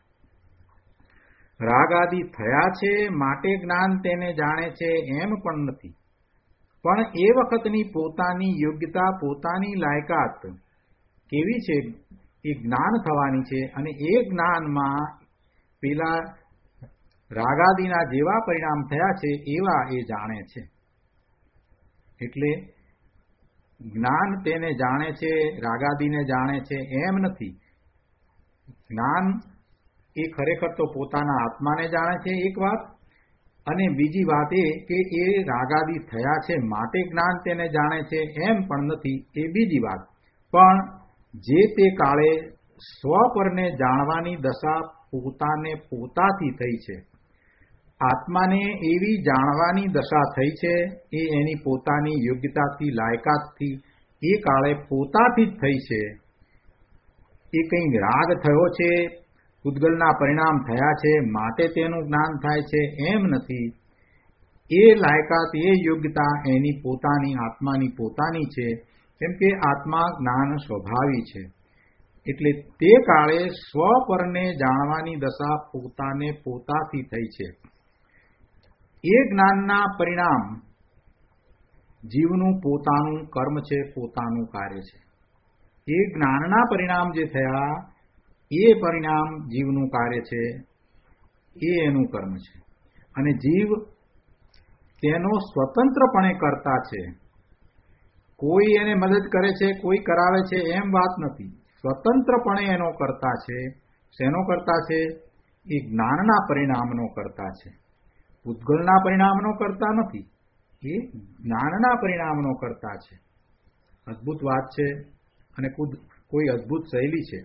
રાગાદિ થયા છે માટે જ્ઞાન તેને જાણે છે એમ પણ નથી. પણ એ વખતની પોતાની યોગ્યતા, પોતાની લાયકાત કેવી છે એ જ્ઞાન થવાની છે અને એ જ્ઞાનમાં પેલા રાગાદિના જેવા પરિણામ થયા છે એવા એ જાણે છે. એટલે જ્ઞાન તેને જાણે છે, રાગાદિને જાણે છે એમ નથી. જ્ઞાન એ ખરેખર તો પોતાના આત્માને જાણે છે, એક વાત. અને બીજી વાત એ કે એ રાગાદિ થયા છે માટે જ્ઞાન તેને જાણે છે એમ પણ નથી, એ બીજી વાત. પણ જે તે કાળે સ્વપરને જાણવાની દશા પોતાને પોતાથી થઈ છે, આત્માને એવી જાણવાની દશા થઈ છે, એ એની પોતાની યોગ્યતાથી, લાયકાતથી એ કાળે પોતાથી જ થઈ છે. એ કંઈ રાગ થયો છે, પૂતગલના પરિણામ થયા છે માટે તેનું જ્ઞાન થાય છે એમ નથી. એ લાયકાત, એ યોગ્યતા એની પોતાની, આત્માની પોતાની છે. કેમ કે આત્મા જ્ઞાન સ્વભાવી છે. એટલે તે કાળે સ્વપરને જાણવાની દશા પોતાને પોતાથી થઈ છે. એ જ્ઞાનના પરિણામ જીવનું પોતાનું કર્મ છે, પોતાનું કાર્ય છે. એ જ્ઞાનના પરિણામ જે થયા એ પરિણામ જીવનું કાર્ય છે, એ એનું કર્મ છે. અને જીવ તેનો સ્વતંત્રપણે કરતા છે. કોઈ એને મદદ કરે છે, કોઈ કરાવે છે એમ વાત નથી. સ્વતંત્રપણે એનો કરતા છે. શેનો કરતા છે? એ જ્ઞાનના પરિણામનો કરતા છે, પૂતગલના પરિણામનો કરતા નથી, એ જ્ઞાનના પરિણામનો કરતા છે. અદ્ભુત વાત છે અને ખુદ કોઈ અદ્ભુત શૈલી છે.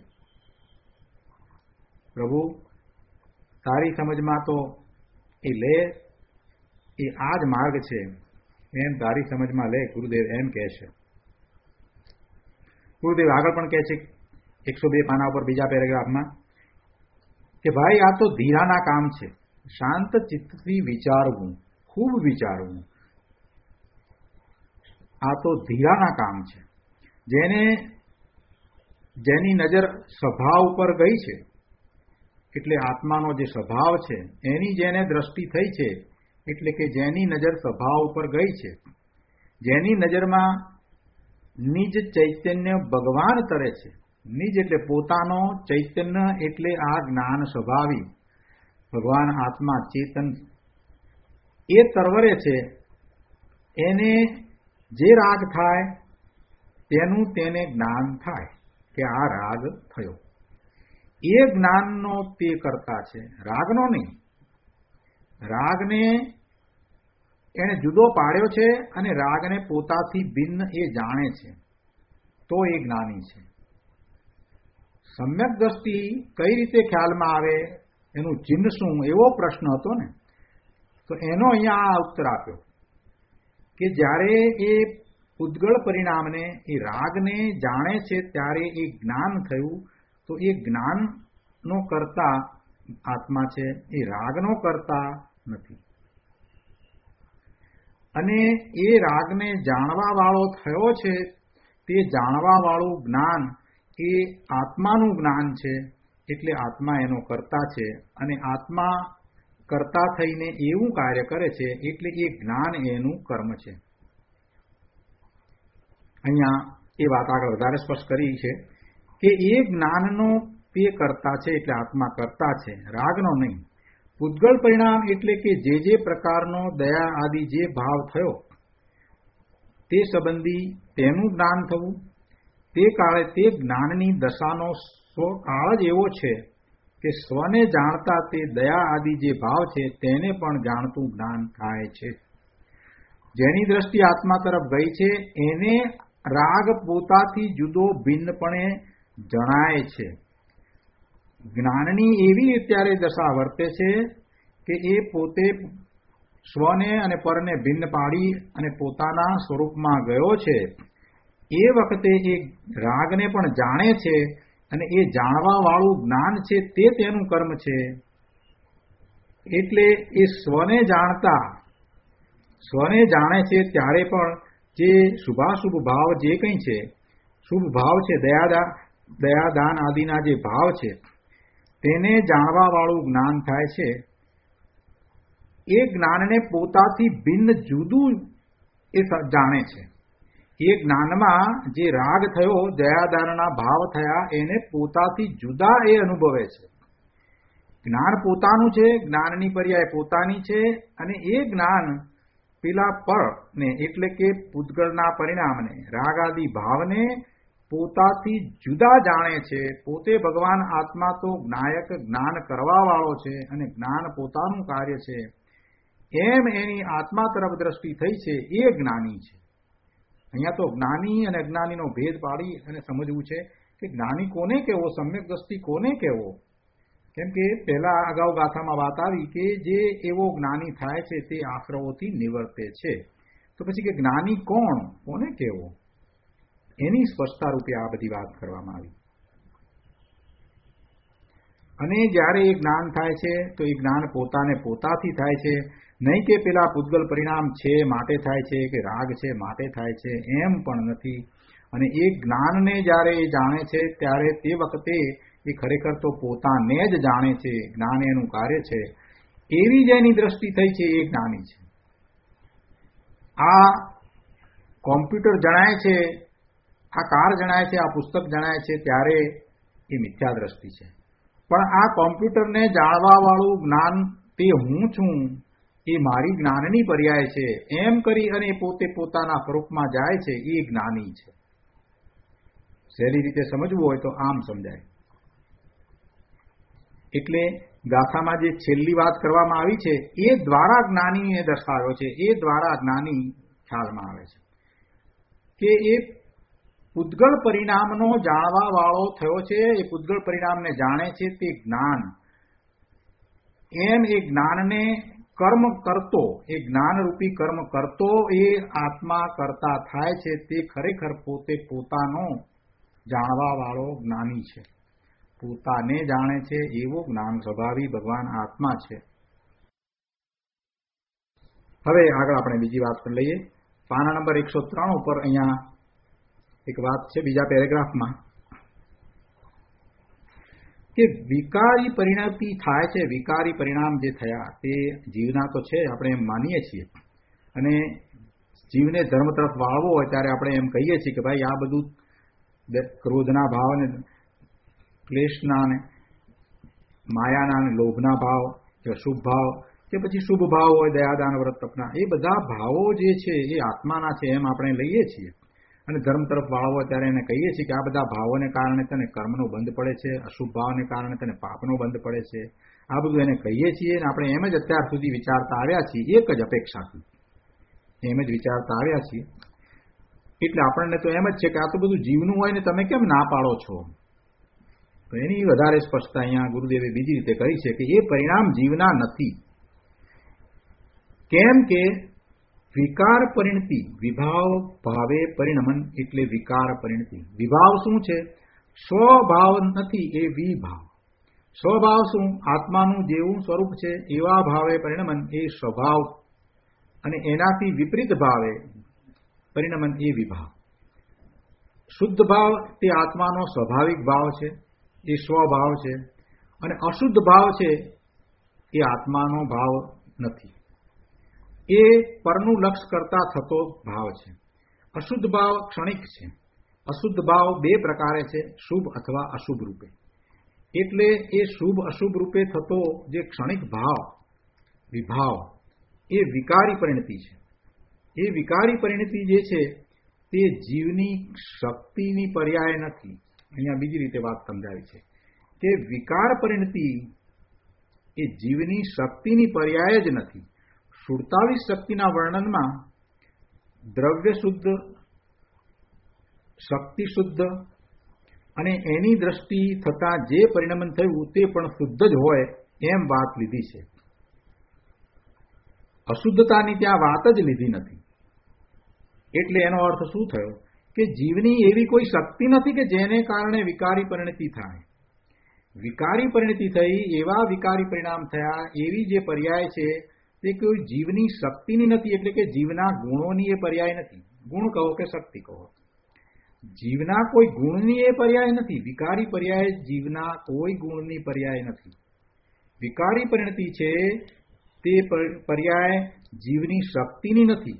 પ્રભુ તારી સમજમાં તો એ લે, એ આ જ માર્ગ છે એમ તારી સમજમાં લે, ગુરુદેવ એમ કહે છે. ગુરુદેવ આગળ પણ કહે છે એકસો બે પાના ઉપર બીજા પેરેગ્રાફમાં કે ભાઈ આ તો ધીરાના કામ છે, શાંત ચિત્તથી વિચારવું, ખૂબ વિચારવું, આ તો ધીરાના કામ છે. જેને જેની નજર સ્વભાવ ઉપર ગઈ છે, એટલે આત્માનો જે સ્વભાવ છે એની જેને દ્રષ્ટિ થઈ છે, એટલે કે જેની નજર સ્વભાવ ઉપર ગઈ છે, જેની નજરમાં નિજ ચૈતન્ય ભગવાન તરે છે. નિજ એટલે પોતાનો, ચૈતન્ય એટલે આ જ્ઞાન સ્વભાવી ભગવાન આત્મા ચેતન એ તરવરે છે. એને જે રાગ થાય તેનું તેને જ્ઞાન થાય કે આ રાગ થયો. એ જ્ઞાનનો તે કરતા છે, રાગનો નહીં. રાગને એને જુદો પાડ્યો છે અને રાગને પોતાથી ભિન્ન એ જાણે છે, તો એ જ્ઞાની છે. સમ્યક દ્રષ્ટિ કઈ રીતે ખ્યાલમાં આવે, એનું ચિહ્ન શું, એવો પ્રશ્ન હતો ને, તો એનો અહીંયા આ ઉત્તર આપ્યો કે જ્યારે એ પૂતગળ પરિણામને, એ રાગને જાણે છે ત્યારે એ જ્ઞાન થયું, તો એ જ્ઞાનનો કરતા આત્મા છે, એ રાગનો કરતા નથી. અને એ રાગને જાણવા વાળો થયો છે, તે જાણવા વાળું જ્ઞાન એ આત્માનું જ્ઞાન છે, એટલે આત્મા એનો કરતા છે. અને આત્મા કરતા થઈને એવું કાર્ય કરે છે, એટલે એ જ્ઞાન એનું કર્મ છે. અહીંયા એ વાત આગળ વધારે સ્પષ્ટ કરી છે કે એ જ્ઞાનનો તે કરતા છે, એટલે આત્મા કરતા છે, રાગનો નહીં. પૂતગળ પરિણામ એટલે કે જે જે પ્રકારનો દયા આદિ જે ભાવ થયો તે સંબંધી તેનું જ્ઞાન થવું, તે કાળે તે જ્ઞાનની દશાનો સ્વકાળ જ એવો છે કે સ્વને જાણતા તે દયા આદિ જે ભાવ છે તેને પણ જાણતું જ્ઞાન થાય છે. જેની દ્રષ્ટિ આત્મા તરફ ગઈ છે એને રાગ પોતાથી જુદો ભિન્નપણે જણાય છે. જ્ઞાનની એવી અત્યારે દશા વર્તે છે કે એ પોતે સ્વને અને પરને ભિન્ન પાડી અને પોતાના સ્વરૂપમાં ગયો છે. એ વખતે એ રાગને પણ જાણે છે અને એ જાણવા વાળું જ્ઞાન છે તે તેનું કર્મ છે. એટલે એ સ્વને જાણતા, સ્વને જાણે છે ત્યારે પણ જે શુભાશુભ ભાવ જે કંઈ છે, શુભ ભાવ છે, દયાદા દયાદાન આદિના જે ભાવ છે તેને જાણવા વાળું જ્ઞાન થાય છે. એ જ્ઞાનને પોતાથી ભિન્ન જુદું એ જાણે છે. એ જ્ઞાનમાં જે રાગ થયો, દયાદાનના ભાવ થયા, એને પોતાથી જુદા એ અનુભવે છે. જ્ઞાન પોતાનું છે, જ્ઞાનની પર્યાય પોતાની છે, અને એ જ્ઞાન પેલા પરને એટલે કે પૂતગળના પરિણામને, રાગ આદિ ભાવને પોતાથી જુદા જાણે છે. પોતે ભગવાન આત્મા તો જ્ઞાયક, જ્ઞાન કરવા વાળો છે અને જ્ઞાન પોતાનું કાર્ય છે. એમ એની આત્મા તરફ દ્રષ્ટિ થઈ છે, એ જ્ઞાની છે. અહીંયા તો જ્ઞાની અને અજ્ઞાનીનો ભેદ પાડી અને સમજવું છે કે જ્ઞાની કોને કહેવો, સમ્યક દ્રષ્ટિ કોને કહેવો. કેમ કે પહેલા અગાઉ ગાથામાં વાત આવી કે જે એવો જ્ઞાની થાય છે તે આશ્રવોથી નિવર્તે છે. તો પછી કે જ્ઞાની કોણ, કોને કહેવો, એની સ્પષ્ટતા રૂપે આ બધી વાત કરવામાં આવી. અને જ્યારે એ જ્ઞાન થાય છે તો એ જ્ઞાન પોતાને પોતાથી થાય છે, નહીં કે પેલા પૂતગલ પરિણામ છે માટે થાય છે કે રાગ છે માટે થાય છે, એમ પણ નથી. અને એ જ્ઞાનને જ્યારે એ જાણે છે ત્યારે તે વખતે એ ખરેખર તો પોતાને જ જાણે છે, જ્ઞાન એનું કાર્ય છે. એવી જેની દ્રષ્ટિ થઈ છે એ જ્ઞાની છે. આ કોમ્પ્યુટર જણાય છે, આ કાર જણાય છે, આ પુસ્તક જણાય છે ત્યારે એ મિથ્યા દ્રષ્ટિ છે. પણ આ કોમ્પ્યુટરને જાણવા વાળું જ્ઞાન તે હું છું, એ મારી જ્ઞાનની પર્યાય છે, એમ કરી અને પોતે પોતાના સ્વરૂપમાં જાય છે, એ જ્ઞાની છે. સહેલી રીતે સમજવું હોય તો આમ સમજાય. એટલે ગાથામાં જે છેલ્લી વાત કરવામાં આવી છે એ દ્વારા જ્ઞાનીને દર્શાવ્યો છે, એ દ્વારા જ્ઞાની ખ્યાલમાં આવે છે કે એ પૂતગળ પરિણામનો જાણવા વાળો થયો છે, એ પૂતગળ પરિણામને જાણે છે તે જ્ઞાન. એમ એ જ્ઞાનને કર્મ કરતો, એ જ્ઞાનરૂપી કર્મ કરતો એ આત્મા કરતા થાય છે, તે ખરેખર પોતે પોતાનો જાણવા વાળો જ્ઞાની છે, પોતાને જાણે છે એવો જ્ઞાન સ્વભાવી ભગવાન આત્મા છે. હવે આગળ આપણે બીજી વાત પર લઈએ. પાના નંબર એકસો ત્રણ ઉપર અહીંયા એક વાત છે બીજા પેરેગ્રાફમાં કે વિકારી પરિણતિ થાય છે. વિકારી પરિણામ જે થયા તે જીવના તો છે, આપણે એમ માનીએ છીએ, અને જીવને ધર્મ તરફ વાળવો હોય ત્યારે આપણે એમ કહીએ છીએ કે ભાઈ આ બધું ક્રોધના ભાવ ને ક્લેશના ને માયાના ને લોભના ભાવ કે શુભ ભાવ કે પછી શુભ ભાવ હોય દયાદાન વ્રત તપના, એ બધા ભાવો જે છે એ આત્માના છે એમ આપણે લઈએ છીએ. અને ધર્મ તરફ વાળવો ત્યારે એને કહીએ છીએ કે આ બધા ભાવોને કારણે તને કર્મનો બંધ પડે છે, અશુભ ભાવને કારણે તને પાપનો બંધ પડે છે, આ બધું એને કહીએ છીએ. અને આપણે એમ જ અત્યાર સુધી વિચારતા આવ્યા છીએ, એક જ અપેક્ષાથી એમ જ વિચારતા આવ્યા છીએ. એટલે આપણને તો એમ જ છે કે આ તો બધું જીવનું હોય ને તમે કેમ ના પાડો છો? તો એની વધારે સ્પષ્ટતા અહીંયા ગુરુદેવે બીજી રીતે કરી છે કે એ પરિણામ જીવના નથી. કેમ કે વિકાર પરિણતિ, વિભાવ ભાવે પરિણમન એટલે વિકાર પરિણતિ. વિભાવ શું છે? સ્વભાવ નથી, એ વિભાવ. સ્વભાવ શું? આત્માનું જેવું સ્વરૂપ છે એવા ભાવે પરિણમન એ સ્વભાવ, અને એનાથી વિપરીત ભાવે પરિણમન એ વિભાવ. શુદ્ધ ભાવ તે આત્માનો સ્વાભાવિક ભાવ છે, એ સ્વભાવ છે, અને અશુદ્ધ ભાવ છે એ આત્માનો ભાવ નથી, એ પરનું લક્ષ કરતા થતો ભાવ છે. અશુદ્ધ ભાવ ક્ષણિક છે. અશુદ્ધ ભાવ બે પ્રકારે છે, શુભ અથવા અશુભ રૂપે. એટલે એ શુભ અશુભ રૂપે થતો જે ક્ષણિક ભાવ વિભાવ એ વિકારી પરિણતિ છે. એ વિકારી પરિણતિ જે છે તે જીવની શક્તિની પર્યાય નથી. અહીંયા બીજી રીતે વાત સમજાવી છે કે વિકાર પરિણતિ એ જીવની શક્તિની પર્યાય જ નથી. સુડતાલીસ શક્તિના વર્ણનમાં દ્રવ્ય શુદ્ધ, શક્તિ શુદ્ધ અને એની દ્રષ્ટિ થતા જે પરિણમન થયું તે પણ શુદ્ધ જ હોય એમ વાત લીધી છે. અશુદ્ધતાની ત્યાં વાત જ લીધી નથી. એટલે એનો અર્થ શું થયો કે જીવની એવી કોઈ શક્તિ નથી કે જેને કારણે વિકારી પરિણતિ થાય. વિકારી પરિણતિ થઈ, એવા વિકારી પરિણામ થયા, એવી જે પર્યાય છે તે કોઈ જીવની શક્તિની નથી. એટલે કે જીવના ગુણોની એ પર્યાય નથી. ગુણ કહો કે શક્તિ કહો, જીવના કોઈ ગુણની એ પર્યાય નથી. વિકારી પર્યાય જીવના કોઈ ગુણની પર્યાય નથી. વિકારી પરિણતિ છે તે પર્યાય જીવની શક્તિની નથી.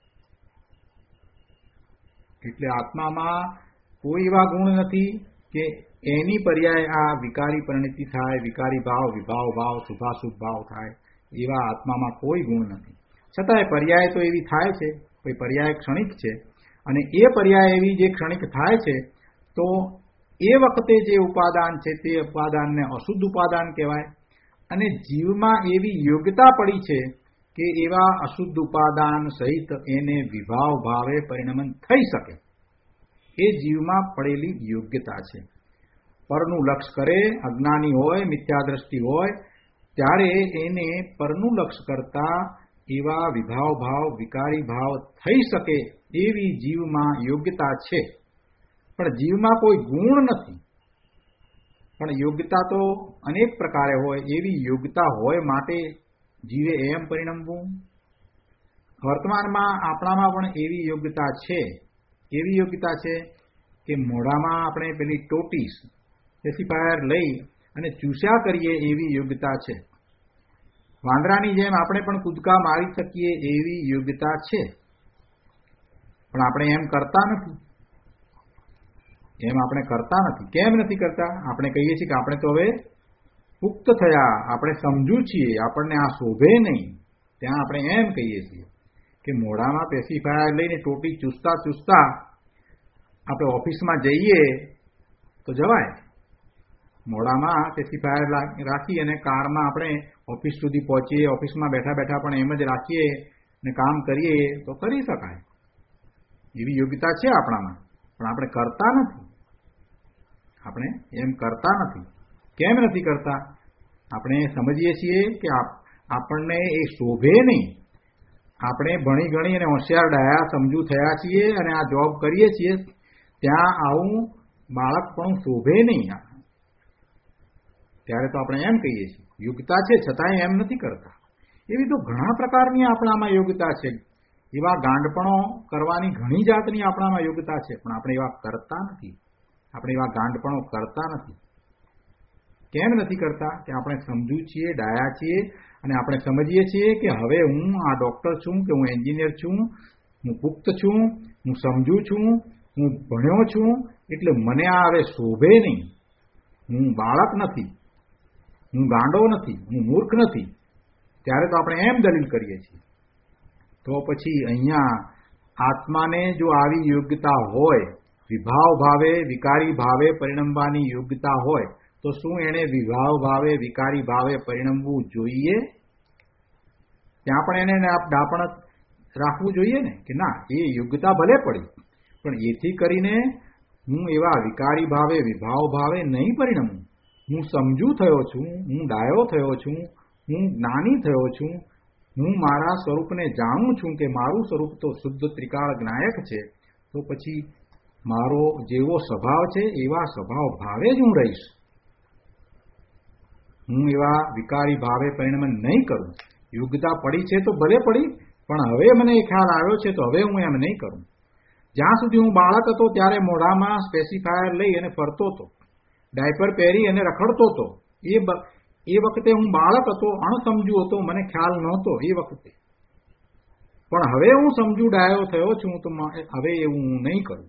એટલે આત્મામાં કોઈ એવા ગુણ નથી કે એની પર્યાય આ વિકારી પરિણતિ થાય, વિકારી ભાવ, વિભાવ ભાવ, શુભાશુભ ભાવ થાય, એવા આત્મામાં કોઈ ગુણ નથી. છતાંય પર્યાય તો એવી થાય છે, કોઈ પર્યાય ક્ષણિક છે, અને એ પર્યાય એવી જે ક્ષણિક થાય છે તો એ વખતે જે ઉપાદાન છે તે ઉપાદાનને અશુદ્ધ ઉપાદાન કહેવાય. અને જીવમાં એવી યોગ્યતા પડી છે કે એવા અશુદ્ધ ઉપાદાન સહિત એને વિભાવ ભાવે પરિણમન થઈ શકે, એ જીવમાં પડેલી યોગ્યતા છે. પરનું લક્ષ કરે, અજ્ઞાની હોય, મિથ્યા દ્રષ્ટિ હોય, ત્યારે એને પરનું લક્ષ કરતા એવા વિભાવ ભાવ, વિકારી ભાવ થઈ શકે એવી જીવમાં યોગ્યતા છે. પણ જીવમાં કોઈ ગુણ નથી. પણ યોગ્યતા તો અનેક પ્રકારે હોય. એવી યોગ્યતા હોય માટે જીવે એમ પરિણમવું. વર્તમાનમાં આપણામાં પણ એવી યોગ્યતા છે. એવી યોગ્યતા છે કે મોઢામાં આપણે પેલી ટોટીસ પેસિફાયર લઈ અને ચૂસ્યા કરીએ એવી યોગ્યતા છે. વાંદરાની જેમ આપણે પણ કૂદકા મારી શકીએ એવી યોગ્યતા છે. પણ આપણે એમ કરતા નથી. એમ આપણે કરતા નથી. કેમ નથી કરતા? આપણે કહીએ છીએ કે આપણે તો હવે પુખ્ત થયા, આપણે સમજુ છીએ, આપણને આ શોભે નહીં. ત્યાં આપણે એમ કહીએ છીએ કે મોઢામાં પેસિફાયર લઈને ટોટી ચૂસતા ચૂસતા આપણે ઓફિસમાં જઈએ તો જવાય, મોડામાં પેસિફાયર રાખી અને કારમાં આપણે ઓફિસ સુધી પહોંચીએ, ઓફિસમાં બેઠા બેઠા પણ એમ જ રાખીએ ને કામ કરીએ તો કરી શકાય. એવી યોગ્યતા છે આપણામાં, પણ આપણે કરતા નથી. આપણે એમ કરતા નથી. કેમ નથી કરતા? આપણે સમજીએ છીએ કે આપણને એ શોભે નહીં. આપણે ભણી ગણી અને હોશિયાર ડાયા સમજુ થયા છીએ અને આ જોબ કરીએ છીએ, ત્યાં આવું બાળક પણ શોભે નહીં. ત્યારે તો આપણે એમ કહીએ છીએ યોગ્યતા છે, છતાંય એમ નથી કરતા. એવી તો ઘણા પ્રકારની આપણામાં યોગ્યતા છે. એવા ગાંડપણો કરવાની ઘણી જાતની આપણામાં યોગ્યતા છે, પણ આપણે એવા કરતા નથી. આપણે એવા ગાંડપણો કરતા નથી. કેમ નથી કરતા? કે આપણે સમજુ છીએ, ડાયા છીએ અને આપણે સમજીએ છીએ કે હવે હું આ ડોક્ટર છું, કે હું એન્જિનિયર છું, હું પુખ્ત છું, હું સમજુ છું, હું ભણ્યો છું, એટલે મને આ હવે શોભે નહીં. હું બાળક નથી, હું ગાંડો નથી, હું મૂર્ખ નથી. ત્યારે તો આપણે એમ દલીલ કરીએ છીએ. તો પછી અહીંયા આત્માને જો આવી યોગ્યતા હોય, વિભાવ ભાવે વિકારી ભાવે પરિણમવાની યોગ્યતા હોય, તો શું એણે વિભાવ ભાવે વિકારી ભાવે પરિણમવું જોઈએ? ત્યાં પણ એને ડાપણ રાખવું જોઈએ ને કે ના, એ યોગ્યતા ભલે પડી, પણ એથી કરીને હું એવા વિકારી ભાવે વિભાવ ભાવે નહીં પરિણમું. હું સમજુ થયો છું, હું ડાયો થયો છું, હું જ્ઞાની થયો છું, હું મારા સ્વરૂપને જાણું છું કે મારું સ્વરૂપ તો શુદ્ધ ત્રિકાળ જ્ઞાયક છે. તો પછી મારો જેવો સ્વભાવ છે એવા સ્વભાવ ભાવે જ હું રહીશ. હું એવા વિકારી ભાવે પરિણમન નહીં કરું. યોગ્યતા પડી છે તો ભલે પડી, પણ હવે મને એ ખ્યાલ આવ્યો છે તો હવે હું એમ નહીં કરું. જ્યાં સુધી હું બાળક હતો ત્યારે મોઢામાં સ્પેસિફાયર લઈ અને ફરતો હતો, ડાયપર પહેરી અને રખડતો હતો. એ એ વખતે હું બાળક હતો, અણસમજુ હતો, મને ખ્યાલ નહોતો એ વખતે. પણ હવે હું સમજુ ડાયો થયો છું તો હવે એવું હું નહીં કરું.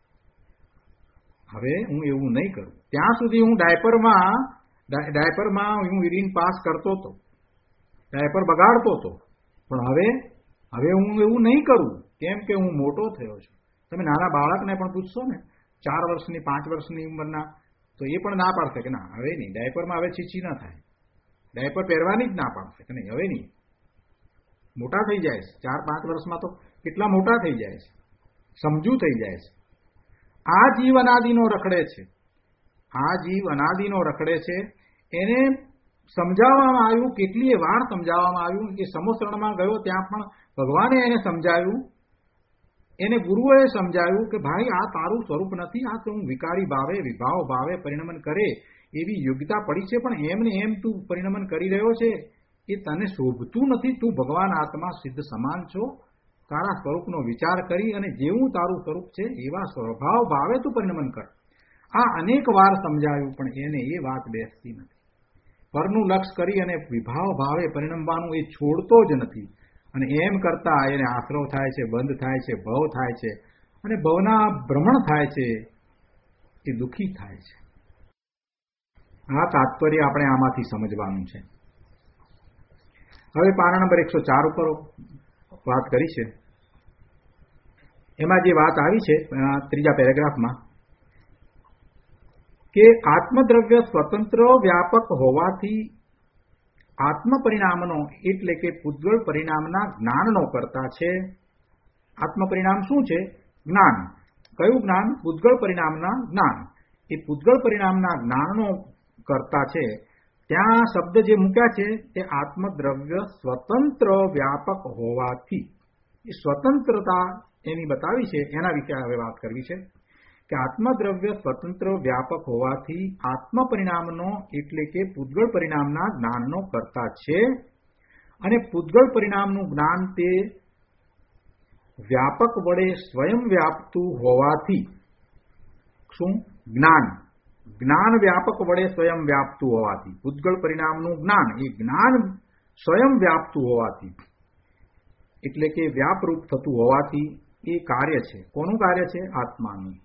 હવે હું એવું નહીં કરું. ત્યાં સુધી હું ડાયપરમાં ડાયપરમાં હું યુરિન પાસ કરતો હતો, ડાયપર બગાડતો હતો. પણ હવે હવે હું એવું નહીં કરું. કેમ કે હું મોટો થયો છું. તમે નાના બાળકને પણ પૂછશો ને, ચાર વર્ષની પાંચ વર્ષની ઉંમરના, તો એ પણ ના પાડશે કે ના હવે નહીં, ડાયપરમાં હવે છીછી ના થાય, ડાયપર પહેરવાની જ ના પાડશે કે નહીં હવે નહીં. મોટા થઈ જાય છે, ચાર પાંચ વર્ષમાં તો કેટલા મોટા થઈ જાય છે, સમજુ થઈ જાય છે. આ જીવ અનાદિનો રખડે છે, આ જીવ અનાદિનો રખડે છે. એને સમજાવવામાં આવ્યું, કેટલીય વાર સમજાવવામાં આવ્યું. એ સમોસરણમાં ગયો ત્યાં પણ ભગવાને એને સમજાવ્યું, એને ગુરુએ સમજાવ્યું કે ભાઈ આ તારું સ્વરૂપ નથી, આ તો હું વિકારી ભાવે વિભાવ ભાવે પરિણમન કરે એવી યોગ્યતા પડી છે, પણ એમને એમ તું પરિણમન કરી રહ્યો છે એ તને શોભતું નથી. તું ભગવાન આત્મા સિદ્ધ સમાન છો. તારા સ્વરૂપનો વિચાર કરી અને જેવું તારું સ્વરૂપ છે એવા સ્વભાવ ભાવે તું પરિણમન કર. આ અનેક વાર સમજાવ્યું, પણ એને એ વાત બેસતી નથી. પરનું લક્ષ કરી અને વિભાવ ભાવે પરિણમવાનું એ છોડતો જ નથી. અને એમ કરતા એને આશરો થાય છે, બંધ થાય છે, ભવ થાય છે, અને ભવના ભ્રમણ થાય છે, એ દુઃખી થાય છે. આ તાત્પર્ય આપણે આમાંથી સમજવાનું છે. હવે પાના નંબર એકસો ચાર ઉપર વાત કરી છે. એમાં જે વાત આવી છે ત્રીજા પેરેગ્રાફમાં કે આત્મદ્રવ્ય સ્વતંત્ર વ્યાપક હોવાથી આત્મ પરિણામનો એટલે કે પૂતગળ પરિણામના જ્ઞાનનો કરતા છે. આત્મ પરિણામ શું છે? જ્ઞાન. કયું જ્ઞાન? પૂતગળ પરિણામના જ્ઞાન. એ પૂતગળ પરિણામના જ્ઞાનનો કરતા છે. ત્યાં શબ્દ જે મૂક્યા છે તે આત્મદ્રવ્ય સ્વતંત્ર વ્યાપક હોવાથી, એ સ્વતંત્રતા એની બતાવી છે, એના વિશે હવે વાત કરવી છે કે આત્મદ્રવ્ય સ્વતંત્ર વ્યાપક હોવાથી આત્મ પરિણામનો એટલે કે પૂતગળ પરિણામના જ્ઞાનનો કરતા છે. અને પૂતગળ પરિણામનું જ્ઞાન તે વ્યાપક વડે સ્વયં વ્યાપતું હોવાથી, શું? જ્ઞાન જ્ઞાન વ્યાપક વડે સ્વયં વ્યાપતું હોવાથી, પૂતગળ પરિણામનું જ્ઞાન એ જ્ઞાન સ્વયં વ્યાપતું હોવાથી, એટલે કે વ્યાપરૂપ થતું હોવાથી એ કાર્ય છે. કોનું કાર્ય છે? આત્માનું.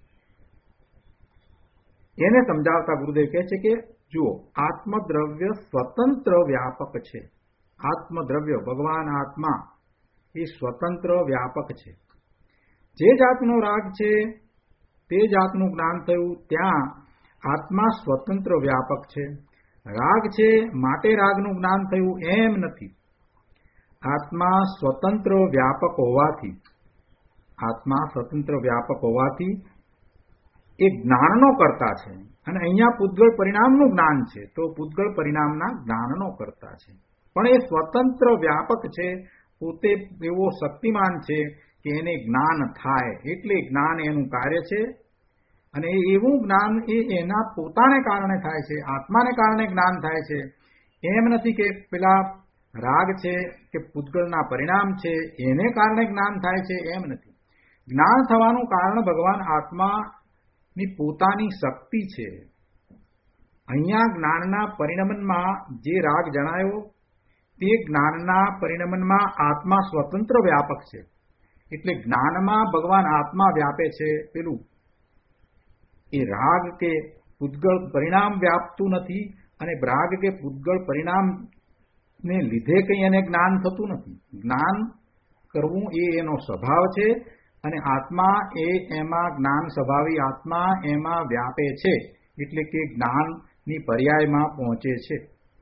એને સમજાવતા ગુરુદેવ કહે છે કે જુઓ, આત્મદ્રવ્ય સ્વતંત્ર વ્યાપક છે. આત્મદ્રવ્ય ભગવાન આત્મા એ સ્વતંત્ર વ્યાપક છે. જે જાતનો રાગ છે તે જાતનું જ્ઞાન થયું, ત્યાં આત્મા સ્વતંત્ર વ્યાપક છે. રાગ છે માટે રાગનું જ્ઞાન થયું એમ નથી. આત્મા સ્વતંત્ર વ્યાપક હોવાથી આત્મા સ્વતંત્ર વ્યાપક હોવાથી એ જ્ઞાનનો કર્તા છે. અને અહીંયા પૂતગળ પરિણામનું જ્ઞાન છે તો પૂતગળ પરિણામના જ્ઞાનનો કર્તા છે. પણ એ સ્વતંત્ર વ્યાપક છે, પોતે એવો શક્તિમાન છે કે એને જ્ઞાન થાય એટલે જ્ઞાન એનું કાર્ય છે. અને એવું જ્ઞાન એ એના પોતાને કારણે થાય છે, આત્માને કારણે જ્ઞાન થાય છે. એમ નથી કે પેલા રાગ છે કે પૂતગળના પરિણામ છે એને કારણે જ્ઞાન થાય છે, એમ નથી. જ્ઞાન થવાનું કારણ ભગવાન આત્માની પોતાની શક્તિ છે. અહીંયા જ્ઞાનના પરિણમનમાં જે રાગ જણાયો તે જ્ઞાનના પરિણમનમાં આત્મા સ્વતંત્ર વ્યાપક છે. એટલે જ્ઞાનમાં ભગવાન આત્મા વ્યાપે છે. પેલું એ રાગ કે પૂતગળ પરિણામ વ્યાપતું નથી અને રાગ કે પૂતગળ પરિણામને લીધે કંઈ એને જ્ઞાન થતું નથી. જ્ઞાન કરવું એ એનો સ્વભાવ છે અને આત્મા એ એમાં જ્ઞાન સ્વભાવી આત્મા એમાં વ્યાપે છે એટલે કે જ્ઞાનની પર્યાયમાં પહોંચે છે.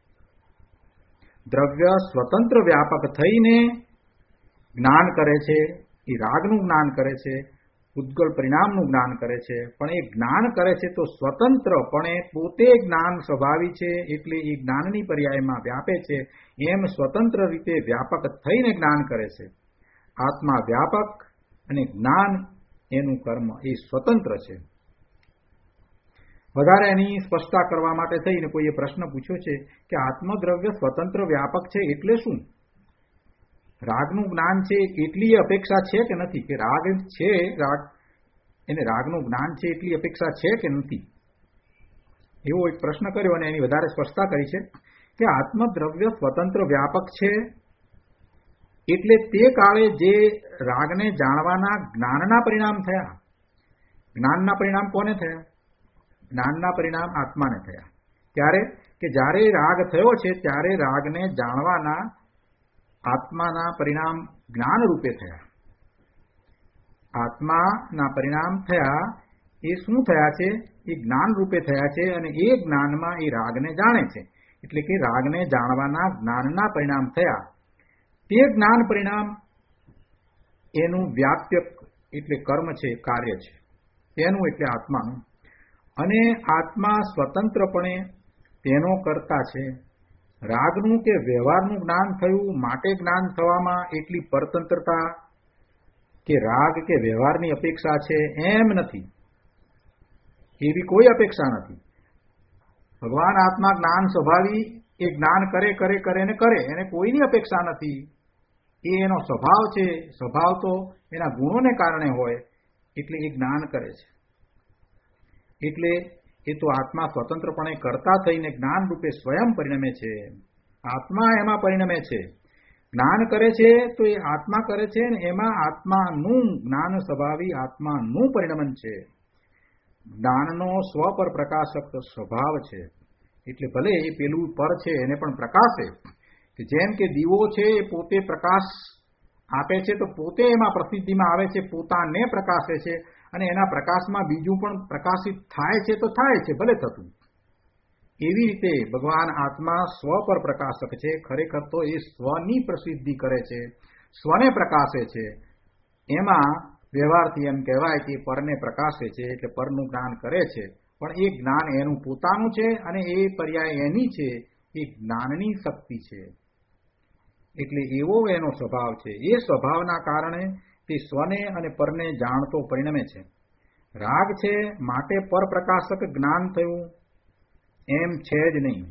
દ્રવ્ય સ્વતંત્ર વ્યાપક થઈને જ્ઞાન કરે છે, એ રાગનું જ્ઞાન કરે છે, પૂતગળ પરિણામનું જ્ઞાન કરે છે. પણ એ જ્ઞાન કરે છે તો સ્વતંત્રપણે પોતે જ્ઞાન સ્વભાવી છે એટલે એ જ્ઞાનની પર્યાયમાં વ્યાપે છે. એમ સ્વતંત્ર રીતે વ્યાપક થઈને જ્ઞાન કરે છે. આત્મા વ્યાપક અને જ્ઞાન એનું કર્મ એ સ્વતંત્ર છે. વધારે એની સ્પષ્ટતા કરવા માટે થઈને કોઈએ પ્રશ્ન પૂછ્યો છે કે આત્મદ્રવ્ય સ્વતંત્ર વ્યાપક છે એટલે શું? રાગનું જ્ઞાન છે એટલી અપેક્ષા છે કે નથી? કે રાગ છે, રાગ એને રાગનું જ્ઞાન છે એટલી અપેક્ષા છે કે નથી? એવો એક પ્રશ્ન કર્યો અને એની વધારે સ્પષ્ટતા કરી છે કે આત્મદ્રવ્ય સ્વતંત્ર વ્યાપક છે એટલે તે કાળે જે રાગને જાણવાના જ્ઞાનના પરિણામ થયા. જ્ઞાનના પરિણામ કોને થયા? જ્ઞાનના પરિણામ આત્માને થયા. ત્યારે કે જ્યારે રાગ થયો છે ત્યારે રાગને જાણવાના આત્માના પરિણામ જ્ઞાન રૂપે થયા. આત્માના પરિણામ થયા એ શું થયા છે? એ જ્ઞાન રૂપે થયા છે અને એ જ્ઞાનમાં એ રાગને જાણે છે. એટલે કે રાગને જાણવાના જ્ઞાનના પરિણામ થયા. તે જ્ઞાન પરિણામ એનું વ્યાપ્ય એટલે કર્મ છે, કાર્ય છે તેનું, એટલે આત્માનું. અને આત્મા સ્વતંત્રપણે તેનો કર્તા છે. રાગનું કે વ્યવહારનું જ્ઞાન થયું માટે જ્ઞાન થવામાં એટલી પરતંત્રતા કે રાગ કે વ્યવહારની અપેક્ષા છે એમ નથી. એવી કોઈ અપેક્ષા નથી. ભગવાન આત્મા જ્ઞાન સ્વભાવી એ જ્ઞાન કરે કરે કરે ને કરે, એને કોઈની અપેક્ષા નથી. એ એનો સ્વભાવ છે. સ્વભાવ તો એના ગુણોને કારણે હોય એટલે એ જ્ઞાન કરે છે. એટલે એ તો આત્મા સ્વતંત્રપણે કરતા થઈને જ્ઞાન રૂપે સ્વયં પરિણમે છે. આત્મા એમાં પરિણમે છે. જ્ઞાન કરે છે તો એ આત્મા કરે છે ને એમાં આત્માનું જ્ઞાન સ્વભાવી આત્માનું પરિણમન છે. જ્ઞાનનો સ્વ પર પ્રકાશક સ્વભાવ છે. એટલે ભલે એ પેલું પર છે એને પણ પ્રકાશે, કે જેમ કે દીવો છે એ પોતે પ્રકાશ આપે છે તો પોતે એમાં પ્રસિદ્ધિમાં આવે છે, પોતાને પ્રકાશે છે અને એના પ્રકાશમાં બીજું પણ પ્રકાશિત થાય છે તો થાય છે, ભલે થતું. એવી રીતે ભગવાન આત્મા સ્વ પર પ્રકાશક છે. ખરેખર તો એ સ્વની પ્રસિદ્ધિ કરે છે, સ્વને પ્રકાશે છે. એમાં વ્યવહારથી એમ કહેવાય કે પરને પ્રકાશે છે એટલે પરનું જ્ઞાન કરે છે. પણ એ જ્ઞાન એનું પોતાનું છે અને એ પર્યાય એની છે, એ જ્ઞાનની શક્તિ છે. એટલે એવો એનો સ્વભાવ છે. એ સ્વભાવના કારણે તે સ્વને અને પરને જાણતો પરિણમે છે. રાગ છે માટે પર પ્રકાશક જ્ઞાન થયું એમ છે જ નહીં.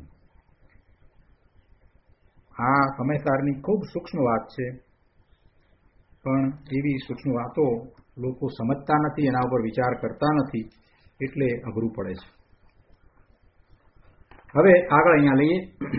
આ સમયસારની ખૂબ સૂક્ષ્મ વાત છે, પણ એવી સૂક્ષ્મ વાતો લોકો સમજતા નથી, એના ઉપર વિચાર કરતા નથી, એટલે અઘરું પડે છે. હવે આગળ અહીંયા લઈએ.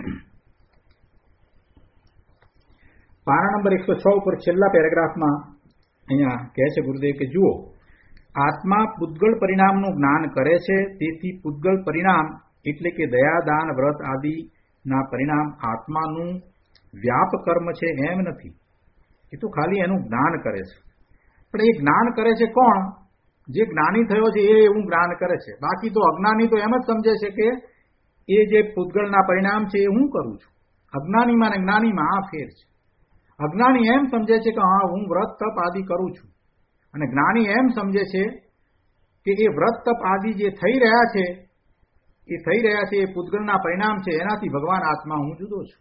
પાના નંબર એકસો છ ઉપર છેલ્લા પેરેગ્રાફમાં અહીંયા કહે છે ગુરુદેવ કે જુઓ, આત્મા પૂતગળ પરિણામનું જ્ઞાન કરે છે, તેથી પૂતગળ પરિણામ એટલે કે દયા, દાન, વ્રત આદિના પરિણામ આત્માનું વ્યાપ કર્મ છે એમ નથી. એ તો ખાલી એનું જ્ઞાન કરે છે. પણ એ જ્ઞાન કરે છે કોણ? જે જ્ઞાની થયો છે એ એવું જ્ઞાન કરે છે. બાકી તો અજ્ઞાની તો એમ જ સમજે છે કે એ જે પૂતગળના પરિણામ છે એ હું કરું છું. અજ્ઞાનીમાં ને જ્ઞાનીમાં આ ફેર છે. અજ્ઞાની એમ સમજે છે કે હા હું વ્રત તપ આદિ કરું છું, અને જ્ઞાની એમ સમજે છે કે એ વ્રત તપ આદિ જે થઈ રહ્યા છે એ થઈ રહ્યા છે એ પૂતગળના પરિણામ છે, એનાથી ભગવાન આત્મા હું જુદો છું.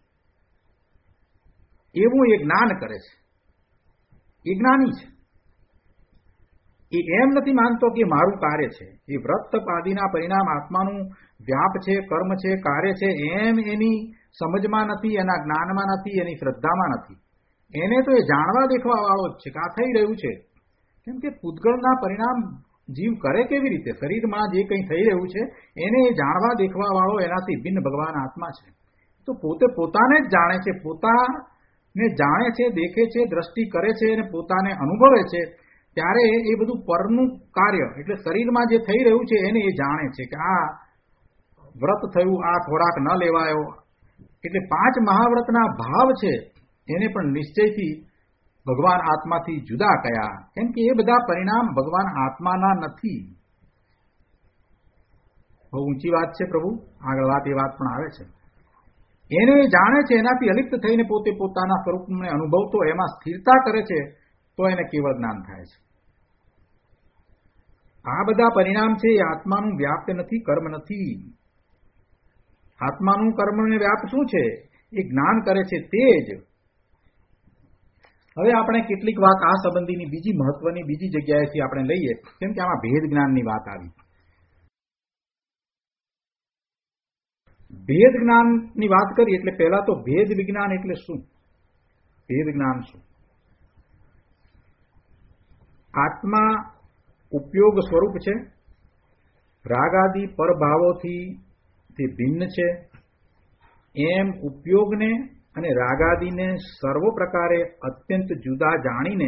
એવું એ જ્ઞાન કરે છે. એ જ્ઞાની છે. એ એમ નથી માનતો કે મારું કાર્ય છે. એ વ્રત તપ આદિના પરિણામ આત્માનું વ્યાપ છે, કર્મ છે, કાર્ય છે, એમ એની સમજમાં નથી, એના જ્ઞાનમાં નથી, એની શ્રદ્ધામાં નથી. એને તો એ જાણવા દેખવા વાળો જ છે કે આ થઈ રહ્યું છે. કેમ કે પૂતગળના પરિણામ જીવ કરે કેવી રીતે? શરીરમાં જે કંઈ થઈ રહ્યું છે એને એ જાણવા દેખવા વાળો એનાથી ભિન્ન ભગવાન આત્મા છે. તો પોતે પોતાને જ જાણે છે, પોતાને જાણે છે, દેખે છે, દ્રષ્ટિ કરે છે અને પોતાને અનુભવે છે. ત્યારે એ બધું પરનું કાર્ય એટલે શરીરમાં જે થઈ રહ્યું છે એને એ જાણે છે કે આ વ્રત થયું, આ ખોરાક ન લેવાયો. એટલે પાંચ મહાવ્રતના ભાવ છે એને પણ નિશ્ચયથી ભગવાન આત્માથી જુદા કયા. કેમ કે એ બધા પરિણામ ભગવાન આત્માના નથી. બહુ ઊંચી વાત છે પ્રભુ, આગળ વાત એ વાત પણ આવે છે. એને એ જાણે છે, એનાથી અલિપ્ત થઈને પોતે પોતાના સ્વરૂપને અનુભવતો એમાં સ્થિરતા કરે છે, તો એને કેવળ જ્ઞાન થાય છે. આ બધા પરિણામ છે એ આત્માનું વ્યાપ્ત નથી, કર્મ નથી. આત્માનું કર્મ ને વ્યાપ શું છે? એ જ્ઞાન કરે છે તે જ. હવે આપણે કેટલીક વાત આ સંબંધીની બીજી મહત્વની બીજી જગ્યાએથી આપણે લઈએ, કેમ કે આમાં ભેદ જ્ઞાનની વાત આવી. ભેદ જ્ઞાનની વાત કરી એટલે પહેલા તો ભેદ વિજ્ઞાન એટલે શું? ભેદ જ્ઞાન શું? આત્મા ઉપયોગ સ્વરૂપ છે, રાગાદી પરભાવોથી તે ભિન્ન છે. એમ ઉપયોગને અને રાગાદીને સર્વ પ્રકારે અત્યંત જુદા જાણીને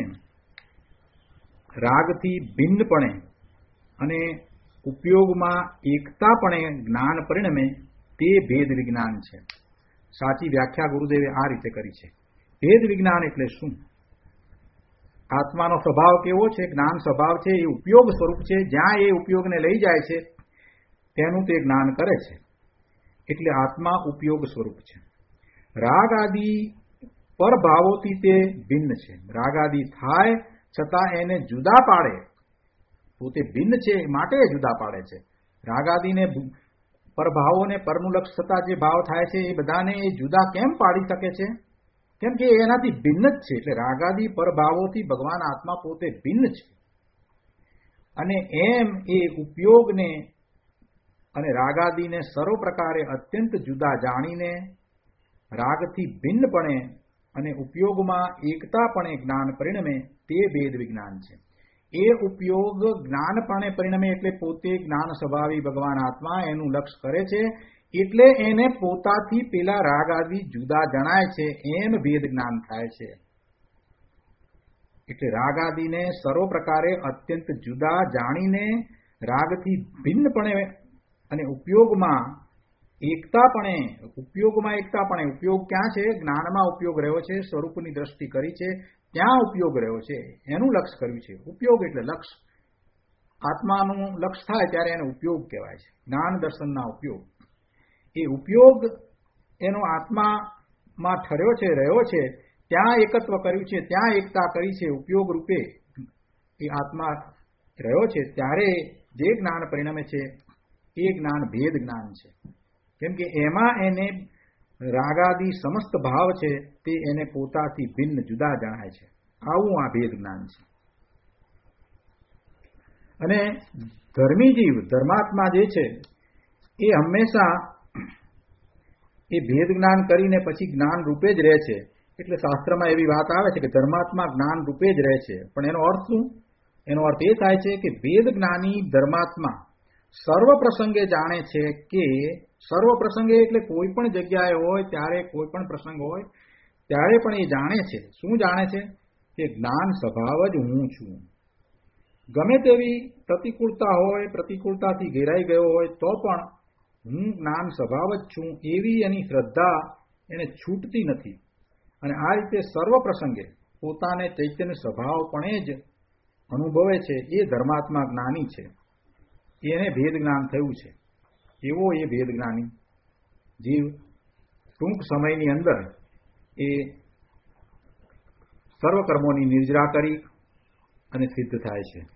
રાગથી ભિન્નપણે અને ઉપયોગમાં એકતાપણે જ્ઞાન પરિણમે તે ભેદ વિજ્ઞાન છે. સાચી વ્યાખ્યા ગુરુદેવે આ રીતે કરી છે. ભેદ વિજ્ઞાન એટલે શું? આત્માનો સ્વભાવ કેવો છે? જ્ઞાન સ્વભાવ છે, એ ઉપયોગ સ્વરૂપ છે. જ્યાં એ ઉપયોગને લઈ જાય છે તેનું તે જ્ઞાન કરે છે. એટલે આત્મા ઉપયોગ સ્વરૂપ છે. રાગ આદિ પરભાવોથી તે ભિન્ન છે. રાગ આદિ થાય છતાં એને જુદા પાડે, પોતે ભિન્ન છે માટે જુદા પાડે છે. રાગ આદિને પરભાવોને પરનું લક્ષ થતા જે ભાવ થાય છે એ બધાને એ જુદા કેમ પાડી શકે છે? કેમ કે એનાથી ભિન્ન જ છે. એટલે રાગાદી પરભાવોથી ભગવાન આત્મા પોતે ભિન્ન છે. અને એમ એ ઉપયોગને અને રાગાદીને સર્વ પ્રકારે અત્યંત જુદા જાણીને રાગથી ભિન્નપણે અને ઉપયોગમાં એકતાપણે જ્ઞાન પરિણમે તે ભેદ વિજ્ઞાન છે. એ ઉપયોગ જ્ઞાનપણે પરિણમે એટલે પોતે જ્ઞાન સ્વભાવી ભગવાન આત્મા એનું લક્ષ કરે છે, એટલે એને પોતાથી પેલા રાગ આદિ જુદા જણાય છે. એમ ભેદ જ્ઞાન થાય છે. એટલે રાગ આદિને સર્વ પ્રકારે અત્યંત જુદા જાણીને રાગથી ભિન્નપણે અને ઉપયોગમાં એકતાપણે ઉપયોગમાં એકતાપણે ઉપયોગ ક્યાં છે? જ્ઞાનમાં ઉપયોગ રહ્યો છે, સ્વરૂપની દ્રષ્ટિ કરી છે ત્યાં ઉપયોગ રહ્યો છે, એનું લક્ષ કર્યું છે. ઉપયોગ એટલે લક્ષ. આત્માનું લક્ષ થાય ત્યારે એને ઉપયોગ કહેવાય છે. જ્ઞાન દર્શનના ઉપયોગ. એ ઉપયોગ એનો આત્મામાં ઠર્યો છે, રહ્યો છે, ત્યાં એકત્વ કર્યું છે, ત્યાં એકતા કરી છે. ઉપયોગ રૂપે એ આત્મા રહ્યો છે ત્યારે જે જ્ઞાન પરિણમે છે એ જ્ઞાન ભેદ જ્ઞાન છે. કેમ કે એમાં એને રાગાદી સમસ્ત ભાવ છે તે એને પોતાથી ભિન્ન જુદા જણાય છે. આવું આ ભેદ જ્ઞાન છે. અને ધર્મી જીવ ધર્માત્મા જે છે એ હંમેશા એ ભેદ જ્ઞાન કરીને પછી જ્ઞાન રૂપે જ રહે છે. એટલે શાસ્ત્રમાં એવી વાત આવે છે કે ધર્માત્મા જ્ઞાન રૂપે જ રહે છે. પણ એનો અર્થ શું? એનો અર્થ એ થાય છે કે ભેદ જ્ઞાની ધર્માત્મા સર્વ પ્રસંગે જાણે છે કે સર્વ પ્રસંગે એટલે કોઈ પણ જગ્યાએ હોય ત્યારે કોઈ પણ પ્રસંગ હોય ત્યારે પણ એ જાણે છે. શું જાણે છે? કે જ્ઞાન સ્વભાવ જ હું છું. ગમે તેવી પ્રતિકૂળતા હોય, પ્રતિકૂળતાથી ઘેરાઈ ગયો હોય તો પણ હું જ્ઞાન સ્વભાવ જ છું એવી એની શ્રદ્ધા એને છૂટતી નથી. અને આ રીતે સર્વ પ્રસંગે પોતાને ચૈતન્ય સ્વભાવપણે જ અનુભવે છે એ ધર્માત્મા જ્ઞાની છે, એને ભેદ જ્ઞાન થયું છે. એવો એ ભેદ જ્ઞાની જીવ ટૂંક સમયની અંદર એ સર્વ કર્મોની નિર્જરા કરી અને સિદ્ધ થાય છે.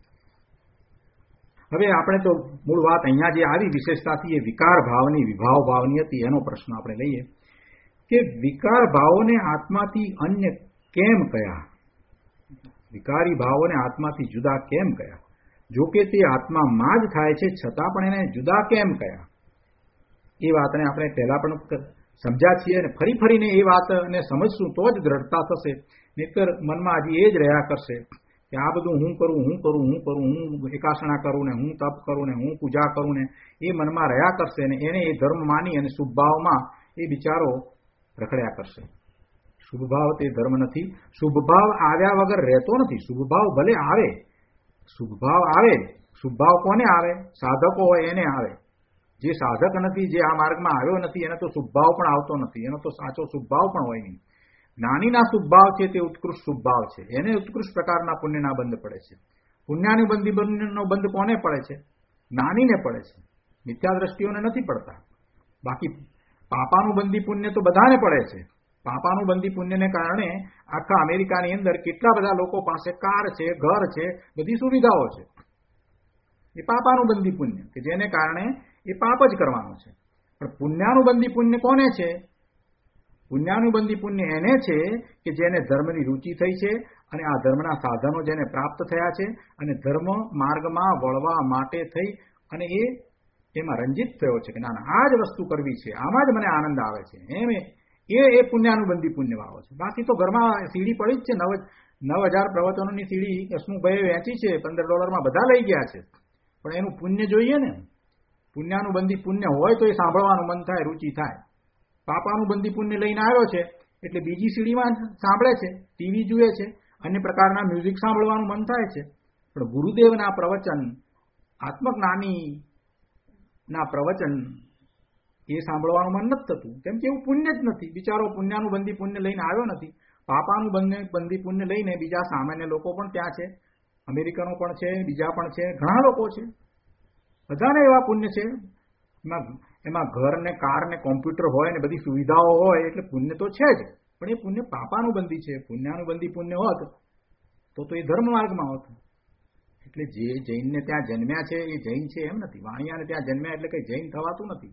હવે આપણે તો મૂળ વાત અહીંયા જે આવી વિશેષતાથી એ વિકાર ભાવની વિભાવ ભાવની હતી એનો પ્રશ્ન આપણે લઈએ કે વિકાર ભાવોને આત્માથી અન્ય કેમ કયા, વિકારી ભાવોને આત્માથી જુદા કેમ કયા? જોકે તે આત્મામાં જ થાય છે છતાં પણ એને જુદા કેમ કયા? એ વાતને આપણે પહેલા પણ સમજ્યા છીએ અને ફરી ફરીને એ વાતને સમજશું તો જ દ્રઢતા થશે. નહીંતર મનમાં હજી એ જ રહ્યા કરશે કે આ બધું હું કરું હું કરું હું કરું હું એકાસણા કરું ને હું તપ કરું ને હું પૂજા કરું ને એ મનમાં રહ્યા કરશે ને એને એ ધર્મ માની અને શુભભાવમાં એ બિચારો રખડ્યા કરશે. શુભભાવ તે ધર્મ નથી. શુભભાવ આવ્યા વગર રહેતો નથી. શુભભાવ ભલે આવે, શુભભાવ આવે. શુભભાવ કોને આવે? સાધકો હોય એને આવે. જે સાધક નથી, જે આ માર્ગમાં આવ્યો નથી, એને તો શુભભાવ પણ આવતો નથી. એનો તો સાચો શુભભાવ પણ હોય નહીં. જ્ઞાનીના શુભભાવ છે તે ઉત્કૃષ્ટ શુભભાવ છે. એને ઉત્કૃષ્ટ પ્રકારના પુણ્યના બંધ પડે છે. પુણ્યાનુબંધી બંધનો બંધ કોને પડે છે? જ્ઞાનીને પડે છે. મિથ્યા દ્રષ્ટિઓને નથી પડતા. બાકી પાપાનુબંધી પુણ્ય તો બધાને પડે છે. પાપાનુબંધી પુણ્યને કારણે આખા અમેરિકાની અંદર કેટલા બધા લોકો પાસે કાર છે, ઘર છે, બધી સુવિધાઓ છે. એ પાપાનુબંધી પુણ્ય કે જેને કારણે એ પાપ જ કરવાનું છે. પણ પુણ્યાનુબંધી પુણ્ય કોને છે? પુણ્યાનુબંધી પુણ્ય એને છે કે જેને ધર્મની રુચિ થઈ છે અને આ ધર્મના સાધનો જેને પ્રાપ્ત થયા છે અને ધર્મ માર્ગમાં વળવા માટે થઈ અને એ એમાં રંજિત થયો છે કે ના ના આ જ વસ્તુ કરવી છે, આમાં જ મને આનંદ આવે છે, એમ એ એ પુણ્યાનુબંધી પુણ્ય વાળો છે. બાકી તો ઘરમાં સીડી પડી જ છે. નવ નવ હજાર પ્રવચનોની સીડી હસમુખભાઈએ વેચી છે, પંદર ડોલરમાં બધા લઈ ગયા છે. પણ એનું પુણ્ય જોઈએ ને. પુણ્યાનુબંધી પુણ્ય હોય તો એ સાંભળવાનું મન થાય, રુચિ થાય. પાપાનુબંધી પુણ્ય લઈને આવ્યો છે એટલે બીજી સીડીમાં સાંભળે છે, ટીવી જુએ છે, અન્ય પ્રકારના મ્યુઝિક સાંભળવાનું મન થાય છે. પણ ગુરુદેવના પ્રવચન, આત્મજ્ઞાની ના પ્રવચન એ સાંભળવાનું મન નથી થતું. કેમ કે એવું પુણ્ય જ નથી. બિચારો પુણ્યાનુબંધી પુણ્ય લઈને આવ્યો નથી. પાપાનુબંધી પુણ્ય લઈને બીજા સામાન્ય લોકો પણ ત્યાં છે, અમેરિકનો પણ છે, બીજા પણ છે, ઘણા લોકો છે. બધાને એવા પુણ્ય છે. એમાં એમાં ઘર ને કાર ને કોમ્પ્યુટર હોય ને બધી સુવિધાઓ હોય એટલે પુણ્ય તો છે જ. પણ એ પુણ્ય પાપાનુબંધી છે. પુણ્યાનુબંધી પુણ્ય હોત તો તો એ ધર્મ માર્ગમાં હોત. એટલે જે જૈનને ત્યાં જન્મ્યા છે એ જૈન છે એમ નથી. વાણિયાને ત્યાં જન્મ્યા એટલે કઈ જૈન થવાતું નથી.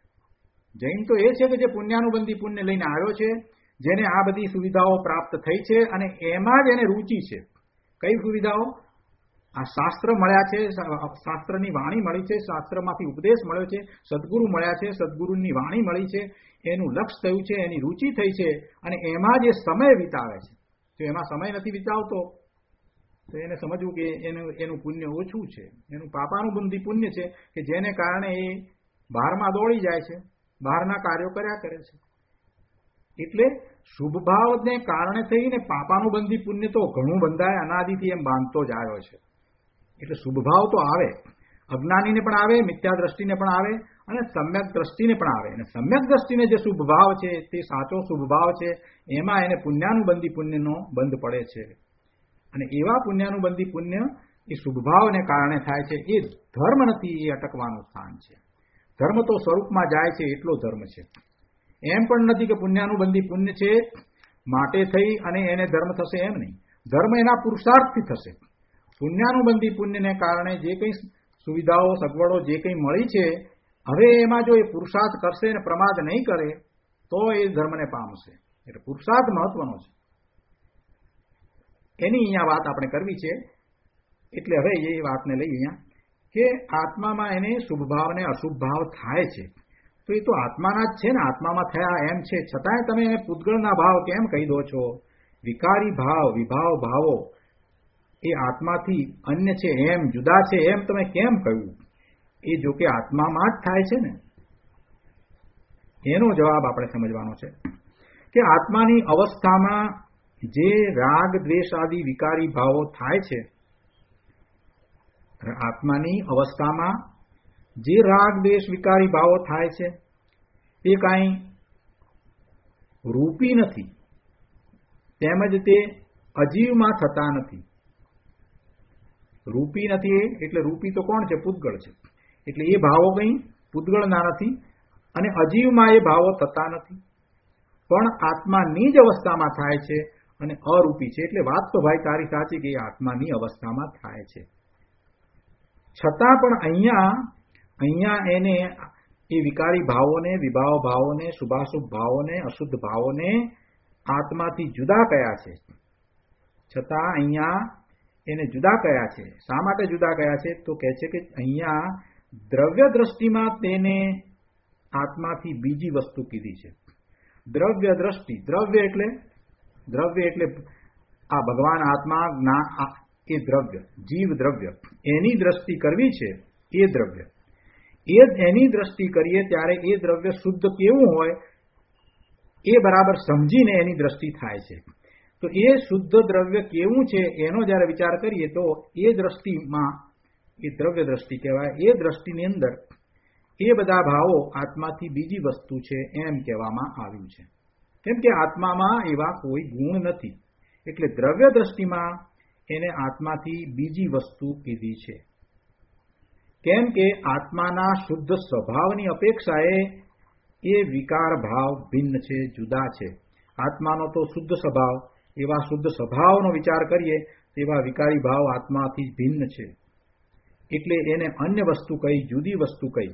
જૈન તો એ છે કે જે પુણ્યાનુબંધી પુણ્ય લઈને આવ્યો છે, જેને આ બધી સુવિધાઓ પ્રાપ્ત થઈ છે અને એમાં જ એને રુચિ છે. કઈ સુવિધાઓ? આ શાસ્ત્ર મળ્યા છે, શાસ્ત્રની વાણી મળી છે, શાસ્ત્રમાંથી ઉપદેશ મળ્યો છે, સદગુરુ મળ્યા છે, સદગુરુની વાણી મળી છે, એનું લક્ષ્ય થયું છે, એની રુચિ થઈ છે અને એમાં જે સમય વિતાવે છે. જો એમાં સમય નથી વિતાવતો તો એને સમજવું કે એનું એનું પુણ્ય ઓછું છે. એનું પાપાનુબંધી પુણ્ય છે કે જેને કારણે એ બહારમાં દોડી જાય છે, બહારના કાર્યો કર્યા કરે છે. એટલે શુભ ભાવને કારણે થઈને પાપાનુબંધી પુણ્ય તો ઘણું બંધાય, અનાદિથી એમ બાંધતો જ આવ્યો છે. એટલે શુભ ભાવ તો આવે, અજ્ઞાનીને પણ આવે, મિથ્યા દ્રષ્ટિને પણ આવે અને સમ્યક દ્રષ્ટિને પણ આવે. અને સમ્યક દ્રષ્ટિને જે શુભ ભાવ છે તે સાચો શુભ ભાવ છે. એમાં એને પુણ્યાનુબંધી પુણ્યનો બંધ પડે છે. અને એવા પુણ્યાનુબંધી પુણ્ય એ શુભ ભાવને કારણે થાય છે. એ ધર્મ નથી, એ અટકવાનું સ્થાન છે. ધર્મ તો સ્વરૂપમાં જાય છે એટલો ધર્મ છે. એમ પણ નથી કે પુણ્યાનુબંધી પુણ્ય છે માટે થઈ અને એને ધર્મ થશે, એમ નહીં. ધર્મ એના પુરુષાર્થથી થશે. પુણ્યાનુબંધી પુણ્યને કારણે જે કંઈ સુવિધાઓ સગવડો જે કંઈ મળી છે, હવે એમાં જો એ પુરુષાર્થ કરશે અને પ્રમાદ નહીં કરે તો એ ધર્મને પામશે. એટલે પુરુષાર્થ મહત્વનો છે. એની અહીંયા વાત આપણે કરવી છે. એટલે હવે એ વાતને લઈ અહીંયા કે આત્મામાં એને શુભ ભાવ ને અશુભ ભાવ થાય છે તો એ તો આત્માના જ છે ને, આત્મામાં થયા એમ છે. છતાંય તમે એને પૂતગળના ભાવ કેમ કહી દો છો? વિકારી ભાવ, વિભાવ ભાવો એ આત્માથી અન્ય છે, એમ જુદા છે એમ તમે કેમ કહ્યું? એ જો કે આત્મામાં જ થાય છે ને. એનો જવાબ આપણે સમજવાનો છે કે આત્માની અવસ્થામાં જે રાગ દ્વેષ આદિ વિકારી ભાવો થાય છે, આત્માની અવસ્થામાં જે રાગ દ્વેષ વિકારી ભાવો થાય છે તે કાંઈ રૂપી નથી, તેમજ તે અજીવમાં થતા નથી. રૂપી નથી એટલે રૂપી તો કોણ છે? પૂતગળ છે. એટલે એ ભાવો કંઈ પૂતગળના નથી અને અજીવમાં એ ભાવો થતા નથી, પણ આત્માની જ અવસ્થામાં થાય છે અને અરૂપી છે. એટલે વાત તો ભાઈ તારી સાચી કે એ આત્માની અવસ્થામાં થાય છે. છતાં પણ અહીંયા અહીંયા એને એ વિકારી ભાવોને, વિભાવ ભાવોને, શુભાશુભ ભાવોને, અશુદ્ધ ભાવોને આત્માથી જુદા કયા છે. છતાં અહીંયા એને જુદા કયા છે. શા માટે જુદા કયા છે? તો કહે છે કે અહીંયા દ્રવ્ય દ્રષ્ટિમાં તેને આત્માથી બીજી વસ્તુ કીધી છે. દ્રવ્ય દ્રષ્ટિ, દ્રવ્ય એટલે દ્રવ્ય એટલે આ ભગવાન આત્મા જ્ઞાન એ દ્રવ્ય, જીવ દ્રવ્ય, એની દ્રષ્ટિ કરવી છે. એ દ્રવ્ય એ એની દ્રષ્ટિ કરીએ ત્યારે એ દ્રવ્ય શુદ્ધ કેવું હોય એ બરાબર સમજીને એની દ્રષ્ટિ થાય છે. તો એ શુદ્ધ દ્રવ્ય કેવું છે એનો જ્યારે વિચાર કરીએ તો એ દ્રષ્ટિમાં, એ દ્રવ્ય દ્રષ્ટિ કહેવાય, એ દ્રષ્ટિની અંદર એ બધા ભાવો આત્માથી બીજી વસ્તુ છે એમ કહેવામાં આવ્યું છે. કેમ કે આત્મામાં એવા કોઈ ગુણ નથી, એટલે દ્રવ્ય દ્રષ્ટિમાં એને આત્માથી બીજી વસ્તુ કીધી છે. કેમ કે આત્માના શુદ્ધ સ્વભાવની અપેક્ષાએ એ વિકાર ભાવ ભિન્ન છે, જુદા છે. આત્માનો તો શુદ્ધ સ્વભાવ, એવા શુદ્ધ સ્વભાવનો વિચાર કરીએ તેવા વિકારી ભાવ આત્માથી ભિન્ન છે. એટલે એને અન્ય વસ્તુ કહી, જુદી વસ્તુ કહી.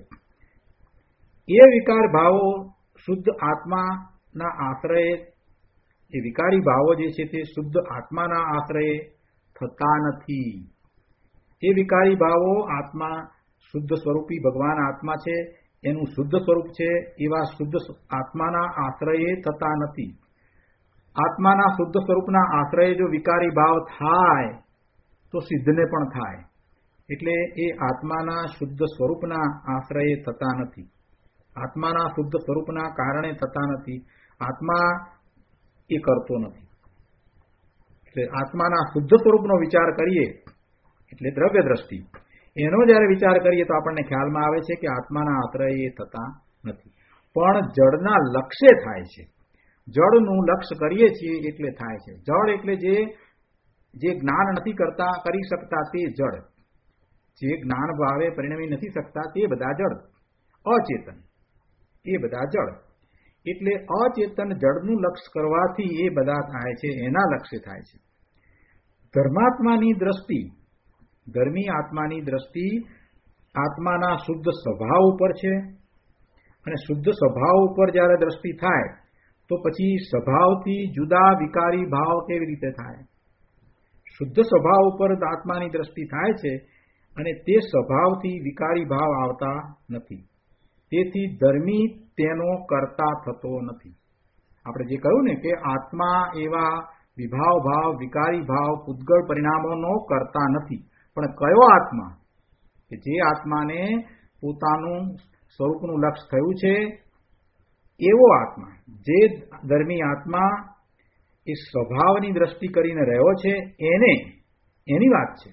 એ વિકાર ભાવો શુદ્ધ આત્માના આશ્રયે, એ વિકારી ભાવો જે છે તે શુદ્ધ આત્માના આશ્રયે થતા નથી. એ વિકારી ભાવો આત્મા શુદ્ધ સ્વરૂપી ભગવાન આત્મા છે, એનું શુદ્ધ સ્વરૂપ છે, એવા શુદ્ધ આત્માના આશ્રયે થતા નથી. આત્માના શુદ્ધ સ્વરૂપના આશ્રયે જો વિકારી ભાવ થાય તો સિદ્ધને પણ થાય. એટલે એ આત્માના શુદ્ધ સ્વરૂપના આશ્રયે થતા નથી, આત્માના શુદ્ધ સ્વરૂપના કારણે થતા નથી. આત્મા એ કરતો નથી. એટલે આત્માના શુદ્ધ સ્વરૂપનો વિચાર કરીએ એટલે દ્રવ્ય દ્રષ્ટિ, એનો જ્યારે વિચાર કરીએ તો આપણને ખ્યાલમાં આવે છે કે આત્માના આશ્રયે થતા નથી, પણ જળના લક્ષ્ય થાય છે. જળનું લક્ષ્ય કરીએ છીએ એટલે થાય છે. જળ એટલે જે જે જ્ઞાન નથી કરતા કરી શકતા તે જળ, જે જ્ઞાન ભાવે પરિણમી નથી શકતા તે બધા જળ, અચેતન એ બધા જળ. એટલે અચેતન જળનું લક્ષ્ય કરવાથી એ બધા થાય છે, એના લક્ષ્ય થાય છે. ધર્માત્માની દ્રષ્ટિ, ધર્મી આત્માની દ્રષ્ટિ આત્માના શુદ્ધ સ્વભાવ ઉપર છે, અને શુદ્ધ સ્વભાવ ઉપર જ્યારે દ્રષ્ટિ થાય તો પછી સ્વભાવથી જુદા વિકારી ભાવ કેવી રીતે થાય? શુદ્ધ સ્વભાવ ઉપર આત્માની દ્રષ્ટિ થાય છે અને તે સ્વભાવથી વિકારી ભાવ આવતા નથી. તેથી ધર્મી તેનો કરતા થતો નથી. આપણે જે કહ્યું ને કે આત્મા એવા વિભાવ ભાવ, વિકારી ભાવ, પૂતગળ પરિણામોનો કરતા નથી. પણ કયો આત્મા? કે જે આત્માને પોતાનું સ્વરૂપનું લક્ષ્ય થયું છે એવો આત્મા, જે ધર્મી આત્મા એ સ્વભાવની દ્રષ્ટિ કરીને રહ્યો છે, એને એની વાત છે.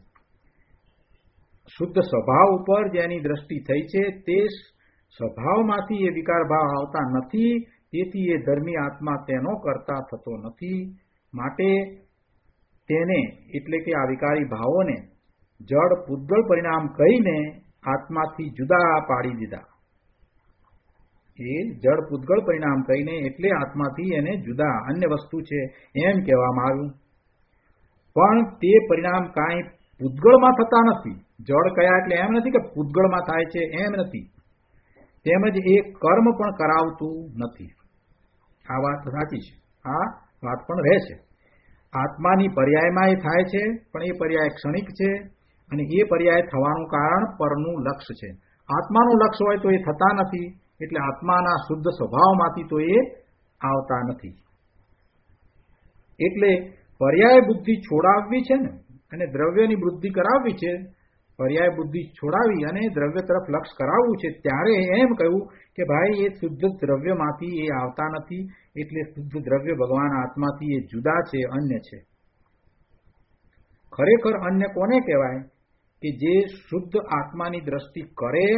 શુદ્ધ સ્વભાવ ઉપર જેની દ્રષ્ટિ થઈ છે તે સ્વભાવમાંથી એ વિકાર ભાવ આવતા નથી. તેથી એ ધર્મી આત્મા તેનો કરતા થતો નથી. માટે તેને એટલે કે આ વિકારી ભાવોને જડ પૂતગળ પરિણામ કહીને આત્માથી જુદા પાડી દીધા. એ જડ પૂતગળ પરિણામ કહીને એટલે આત્માથી એને જુદા અન્ય વસ્તુ છે એમ કહેવામાં આવ્યું. પણ તે પરિણામ કાંઈ પૂતગળમાં થતા નથી. જડ કયા એટલે એમ નથી કે પૂતગળમાં થાય છે એમ નથી. તેમજ એ કર્મ પણ કરાવતું નથી. આ વાત સાચી છે, આ વાત પણ રહે છે. આત્માની પર્યાયમાં એ થાય છે, પણ એ પર્યાય ક્ષણિક છે અને એ પર્યાય થવાનું કારણ પરનું લક્ષ્ય છે. આત્માનું લક્ષ્ય હોય તો એ થતા નથી, એટલે આત્માના શુદ્ધ સ્વભાવમાંથી તો એ આવતા નથી. એટલે પર્યાય બુદ્ધિ છોડાવવી છે ને, અને દ્રવ્યની બુદ્ધિ કરાવવી છે. પર્યાય બુદ્ધિ છોડાવી અને દ્રવ્ય તરફ લક્ષ કરાવવું છે, ત્યારે એમ કહ્યું કે ભાઈ એ શુદ્ધ દ્રવ્યમાંથી એ આવતા નથી. એટલે શુદ્ધ દ્રવ્ય ભગવાન આત્માથી એ જુદા છે, અન્ય છે. ખરેખર અન્ય કોને કહેવાય? કે જે શુદ્ધ આત્માની દ્રષ્ટિ કરે.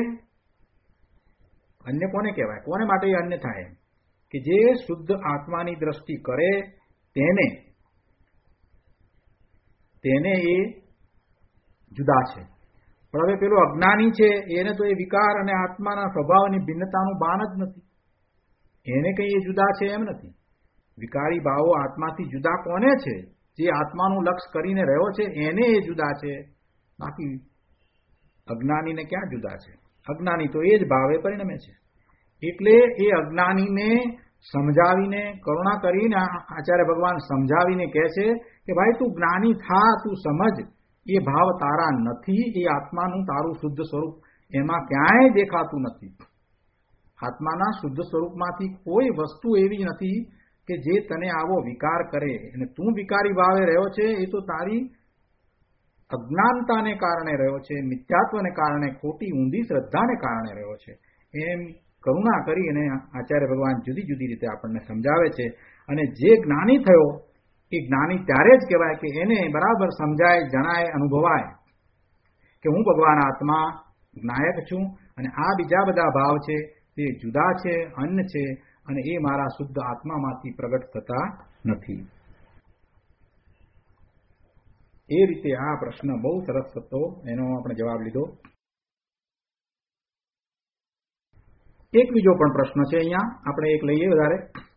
અન્ય કોને કહેવાય? કોને માટે એ અન્ય થાય? કે જે શુદ્ધ આત્માની દ્રષ્ટિ કરે તેને તેને એ જુદા છે. પણ હવે પેલો અજ્ઞાની છે એને તો એ વિકાર અને આત્માના સ્વભાવની ભિન્નતાનું ભાન જ નથી. એને કઈ એ જુદા છે એમ નથી. વિકારી ભાવો આત્માથી જુદા કોને છે? જે આત્માનું લક્ષ્ય કરીને રહ્યો છે એને એ જુદા છે. બાકી અજ્ઞાનીને ક્યાં જુદા છે? અજ્ઞાની તો એ જ ભાવે પરિણમે છે. એટલે એ અજ્ઞાનીને સમજાવીને કરુણા કરીને આચાર્ય ભગવાન સમજાવીને કહે છે કે ભાઈ તું જ્ઞાની થા, તું સમજ એ ભાવ તારા નથી. એ આત્માનું તારું શુદ્ધ સ્વરૂપ એમાં ક્યાંય દેખાતું નથી. આત્માના શુદ્ધ સ્વરૂપમાંથી કોઈ વસ્તુ એવી નથી કે જે તને આવો વિકાર કરે. અને તું વિકારી ભાવે રહ્યો છે એ તો તારી અજ્ઞાનતાને કારણે રહ્યો છે, મિથ્યાત્વને કારણે, ખોટી ઊંધી શ્રદ્ધાને કારણે રહ્યો છે. એમ કરુણા કરી અને આચાર્ય ભગવાન જુદી જુદી રીતે આપણને સમજાવે છે. અને જે જ્ઞાની થયો એ જ્ઞાની ત્યારે જ કહેવાય કે એને બરાબર સમજાય, જણાય, અનુભવાય કે હું ભગવાન આત્મા જ્ઞાયક છું અને આ બીજા બધા ભાવ છે તે જુદા છે, અન્ય છે અને એ મારા શુદ્ધ આત્મામાંથી પ્રગટ થતા નથી. એ રીતે આ પ્રશ્ન બહુ સરસ હતો, એનો આપણે જવાબ લીધો. એક બીજો પણ પ્રશ્ન છે અહીંયા, આપણે એક લઈએ વધારે,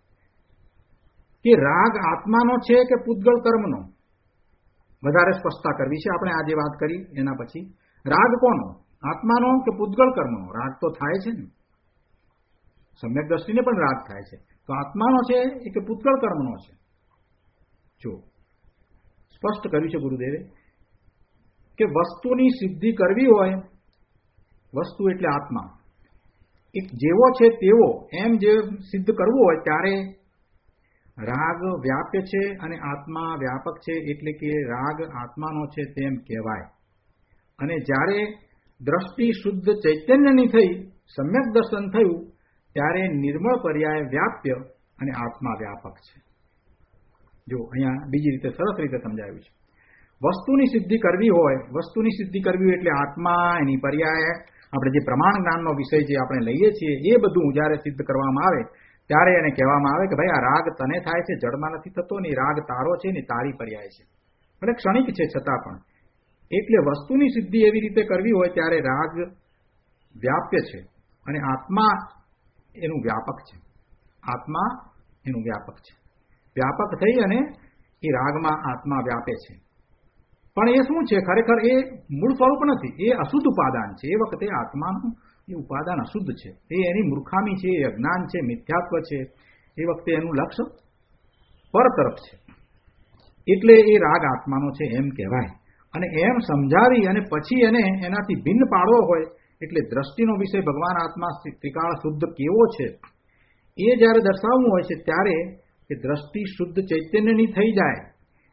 કે રાગ આત્માનો છે કે પૂતગળ કર્મનો? વધારે સ્પષ્ટતા કરવી છે આપણે આજે વાત કરી એના પછી. રાગ કોનો? આત્માનો કે પૂતગળ કર્મનો? રાગ તો થાય છે ને, સમ્યક દ્રષ્ટિને પણ રાગ થાય છે. તો આત્માનો છે એ કે પૂતગળ કર્મનો છે? જો સ્પષ્ટ કર્યું છે ગુરુદેવે કે વસ્તુની સિદ્ધિ કરવી હોય, વસ્તુ એટલે આત્મા, એક જેવો છે તેવો એમ જે સિદ્ધ કરવું હોય ત્યારે રાગ વ્યાપ્ય છે અને આત્મા વ્યાપક છે. એટલે કે રાગ આત્માનો છે તેમ કહેવાય. અને જ્યારે દ્રષ્ટિ શુદ્ધ ચૈતન્યની થઈ, સમ્યક દર્શન થયું, ત્યારે નિર્મળ પર્યાય વ્યાપ્ય અને આત્મા વ્યાપક છે. જો અહીંયા બીજી રીતે સરસ રીતે સમજાવ્યું છે. વસ્તુની સિદ્ધિ કરવી હોય, વસ્તુની સિદ્ધિ કરવી એટલે આત્મા, એની પર્યાય, આપણે જે પ્રમાણ જ્ઞાનનો વિષય જે આપણે લઈએ છીએ એ બધું જ્યારે સિદ્ધ કરવામાં આવે ત્યારે એને કહેવામાં આવે કે ભાઈ આ રાગ તને થાય છે, જડમાં નથી થતો ને, રાગ તારો છે ને તારી પર્યાય છે, એટલે ક્ષણિક છે છતાં પણ. એટલે વસ્તુની સિદ્ધિ એવી રીતે કરવી હોય ત્યારે રાગ વ્યાપ્ય છે અને આત્મા એનું વ્યાપક છે. આત્મા એનું વ્યાપક છે. વ્યાપક થઈ અને એ રાગમાં આત્મા વ્યાપે છે. પણ એ શું છે? ખરેખર એ મૂળ સ્વરૂપ નથી, એ અશુદ્ધ ઉપાદાન છે. એ વખતે આત્માનું એ ઉપાદાન અશુદ્ધ છે, એ એની મૂર્ખામી છે, એ અજ્ઞાન છે, મિથ્યાત્વ છે. એ વખતે એનું લક્ષ્ય પર તરફ છે. એટલે એ રાગ આત્માનો છે એમ કહેવાય. અને એમ સમજાવી અને પછી એને એનાથી ભિન્ન પાડવો હોય એટલે દ્રષ્ટિનો વિષય ભગવાન આત્મા ત્રિકાળ શુદ્ધ કેવો છે એ જ્યારે દર્શાવવું હોય છે ત્યારે કે દ્રષ્ટિ શુદ્ધ ચૈતન્યની થઈ જાય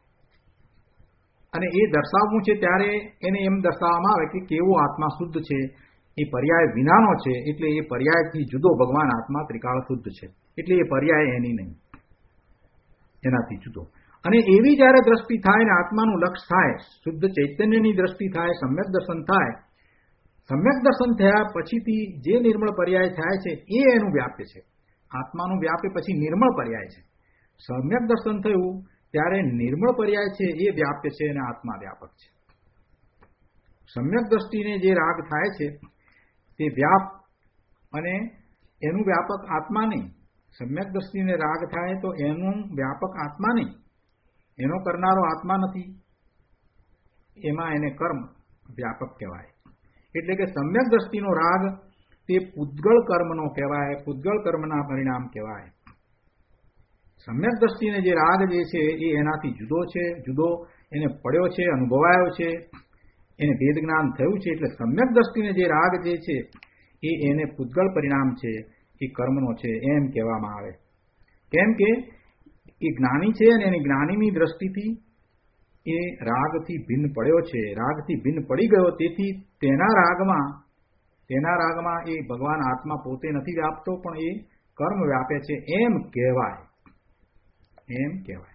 અને એ દર્શાવવું છે ત્યારે એને એમ દર્શાવવામાં આવે કે કેવો આત્મા શુદ્ધ છે, એ પર્યાય વિનાનો છે. એટલે એ પર્યાયથી જુદો ભગવાન આત્મા ત્રિકાળ શુદ્ધ છે. એટલે એ પર્યાય એની નહીં, એનાથી જુદો. અને એવી જ્યારે દ્રષ્ટિ થાય ને આત્માનું લક્ષ થાય, શુદ્ધ ચૈતન્યની દ્રષ્ટિ થાય, સમ્યક દર્શન થાય, સમ્યક દર્શન થયા પછીથી જે નિર્મળ પર્યાય થાય છે એ એનું વ્યાપ્ય છે. આત્માનું વ્યાપ્ય પછી નિર્મળ પર્યાય છે. સમ્યક દર્શન થયું ત્યારે નિર્મળ પર્યાય છે એ વ્યાપ્ય છે અને આત્મા વ્યાપક છે. સમ્યક દ્રષ્ટિને જે રાગ થાય છે તે વ્યાપ અને એનું વ્યાપક આત્મા નહીં. સમ્યક દ્રષ્ટિને રાગ થાય તો એનું વ્યાપક આત્મા નહીં, એનો કરનારો આત્મા નથી, એમાં એને કર્મ વ્યાપક કહેવાય. એટલે કે સમ્યક દ્રષ્ટિનો રાગ તે પૂતગળ કર્મનો કહેવાય, પૂતગળ કર્મના પરિણામ કહેવાય. સમ્યક દ્રષ્ટિને જે રાગ જે છે એ એનાથી જુદો છે, જુદો એને પડ્યો છે, અનુભવાયો છે, એને ભેદ જ્ઞાન થયું છે. એટલે સમ્યક દ્રષ્ટિને જે રાગ જે છે એ એને પૂતગળ પરિણામ છે, એ કર્મનો છે એમ કહેવામાં આવે. કેમ કે એ જ્ઞાની છે અને એની જ્ઞાનીની દ્રષ્ટિથી એ રાગથી ભિન્ન પડ્યો છે, રાગથી ભિન્ન પડી ગયો. તેથી તેના રાગમાં તેના રાગમાં એ ભગવાન આત્મા પોતે નથી વ્યાપતો પણ એ કર્મ વ્યાપે છે એમ કહેવાય, એમ કહેવાય.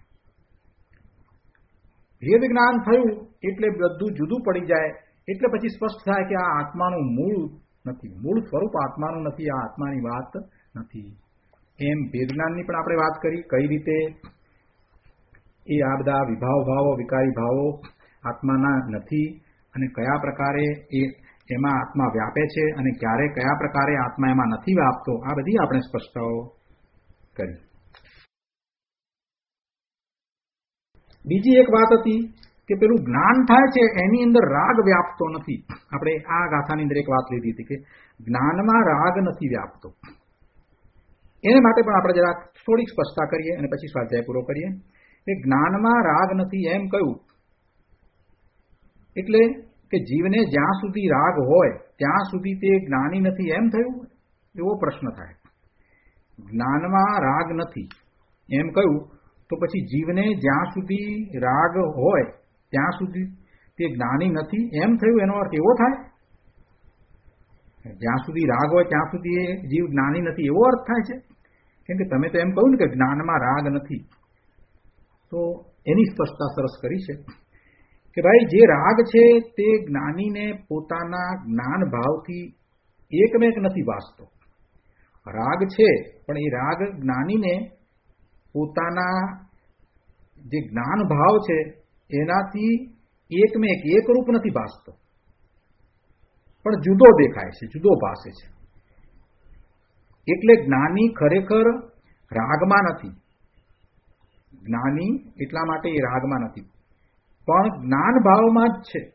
ભેદ જ્ઞાન થયું એટલે બધું જુદું પડી જાય. એટલે પછી સ્પષ્ટ થાય કે આ આત્માનું મૂળ નથી, મૂળ સ્વરૂપ આત્માનું નથી, આ આત્માની વાત નથી. એમ ભેદ જ્ઞાનની પણ આપણે વાત કરી, કઈ રીતે એ આ બધા વિભાવ ભાવો, વિકારી ભાવો આત્માના નથી અને કયા પ્રકારે એ એમાં આત્મા વ્યાપે છે અને ક્યારે કયા પ્રકારે આત્મા એમાં નથી વ્યાપતો, આ બધી આપણે સ્પષ્ટતાઓ કરી. બીજી એક વાત હતી કે પેલું જ્ઞાન થાય છે એની અંદર રાગ વ્યાપતો નથી. આપણે આ ગાથાની અંદર એક વાત લીધી હતી કે જ્ઞાનમાં રાગ નથી વ્યાપતો. એને માટે પણ આપણે જરા થોડીક સ્પષ્ટતા કરીએ અને પછી સ્વાધ્યાય પૂરો કરીએ. કે જ્ઞાનમાં રાગ નથી એમ કહ્યું એટલે કે જીવને જ્યાં સુધી રાગ હોય ત્યાં સુધી તે જ્ઞાની નથી એમ થયું, એવો પ્રશ્ન થાય. જ્ઞાનમાં રાગ નથી એમ કહ્યું તો પછી જીવને જ્યાં સુધી રાગ હોય ત્યાં સુધી તે જ્ઞાની નથી એમ થયું, એનો અર્થ એવો થાય? જ્યાં સુધી રાગ હોય ત્યાં સુધી એ જીવ જ્ઞાની નથી એવો અર્થ થાય છે? કેમ કે તમે તો એમ કહ્યું ને કે જ્ઞાનમાં રાગ નથી, તો એની સ્પષ્ટતા સરસ કરી છે કે ભાઈ જે રાગ છે તે જ્ઞાનીને પોતાના જ્ઞાન ભાવથી એકમેક નથી વાસતો. રાગ છે પણ એ રાગ જ્ઞાનીને પોતાના જે જ્ઞાન ભાવ છે એનાથી એકમેક એકરૂપ નથી ભાસતો, પણ જુદો દેખાય છે, જુદો ભાસે છે. એટલે જ્ઞાની ખરેખર રાગમાં નથી. જ્ઞાની એટલા માટે એ રાગમાં નથી પણ જ્ઞાન ભાવમાં જ છે.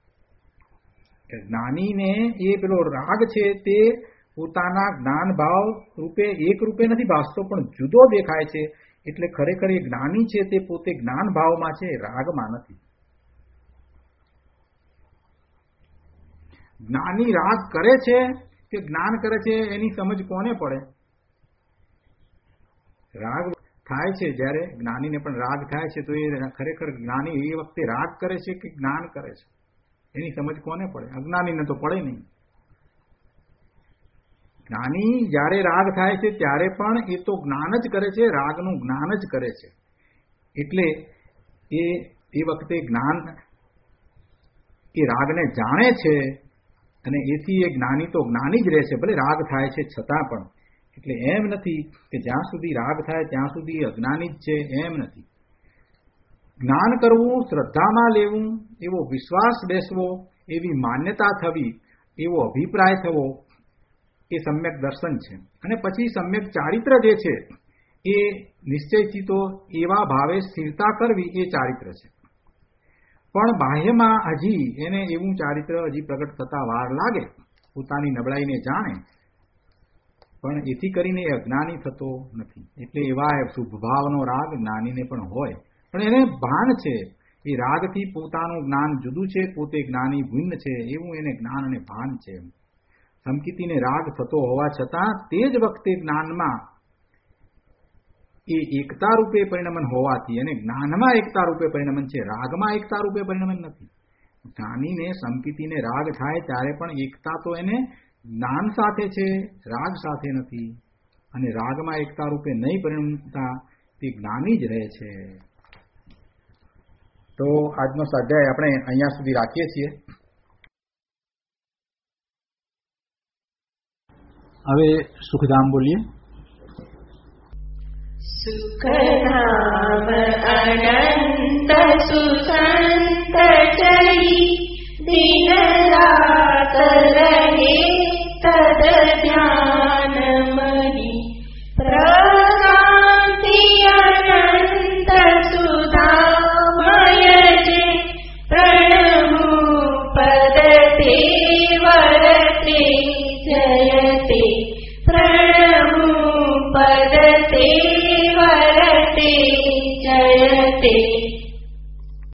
જ્ઞાનીને એ પેલો રાગ છે તે પોતાના જ્ઞાન ભાવ રૂપે એક રૂપે નથી ભાસતો પણ જુદો દેખાય છે. એટલે ખરેખર એ જ્ઞાની છે તે પોતે જ્ઞાન ભાવમાં છે, રાગમાં નથી. જ્ઞાની રાગ કરે છે કે જ્ઞાન કરે છે એની સમજ કોને પડે? રાગ થાય છે જ્યારે જ્ઞાનીને પણ રાગ થાય છે તો એ ખરેખર જ્ઞાની એ વખતે રાગ કરે છે કે જ્ઞાન કરે છે એની સમજ કોને પડે? અજ્ઞાનીને તો પડે નહીં. જ્ઞાની જ્યારે રાગ થાય છે ત્યારે પણ એ તો જ્ઞાન જ કરે છે, રાગનું જ્ઞાન જ કરે છે. એટલે એ એ વખતે જ્ઞાન એ રાગને જાણે છે અને એથી એ જ્ઞાની તો જ્ઞાની જ રહે છે, ભલે રાગ થાય છે છતાં પણ. એટલે એમ નથી કે જ્યાં સુધી રાગ થાય ત્યાં સુધી અજ્ઞાની જ છે, એમ નથી. જ્ઞાન કરવું, શ્રદ્ધામાં લેવું, એવો વિશ્વાસ બેસવો, એવી માન્યતા થવી, એવો અભિપ્રાય થવો એ સમ્યક દર્શન છે. અને પછી સમ્યક ચારિત્ર જે છે એ નિશ્ચયથી તો એવા ભાવે સ્થિરતા કરવી એ ચારિત્ર છે. પણ બાહ્યમાં હજી એને એવું ચારિત્ર હજી પ્રગટ થતા વાર લાગે, પોતાની નબળાઈને જાણે, પણ એથી કરીને એ અજ્ઞાની થતો નથી. એટલે એવા શુભભાવનો રાગ જ્ઞાનીને પણ હોય પણ એને ભાન છે એ રાગથી પોતાનું જ્ઞાન જુદું છે, પોતે જ્ઞાની ભિન્ન છે, એવું એને જ્ઞાન અને ભાન છે. સમકીતીને રાગ થતો હોવા છતાં તે જ વખતે જ્ઞાનમાં એ એકતા રૂપે પરિણમન હોવાથી અને જ્ઞાનમાં એકતા રૂપે પરિણમન છે, રાગમાં એકતા રૂપે પરિણમન નથી. જ્ઞાનીને સમકીતીને રાગ થાય ત્યારે પણ એકતા તો એને જ્ઞાન સાથે છે, રાગ સાથે નથી. અને રાગમાં એકતા રૂપે નહીં પરિણમતા તે જ્ઞાની જ રહે છે. તો આજનો સ્વાધ્યાય આપણે અહીંયા સુધી રાખીએ છીએ. હવે સુખધામ બોલીએ. સુખધામ અનંત સુખ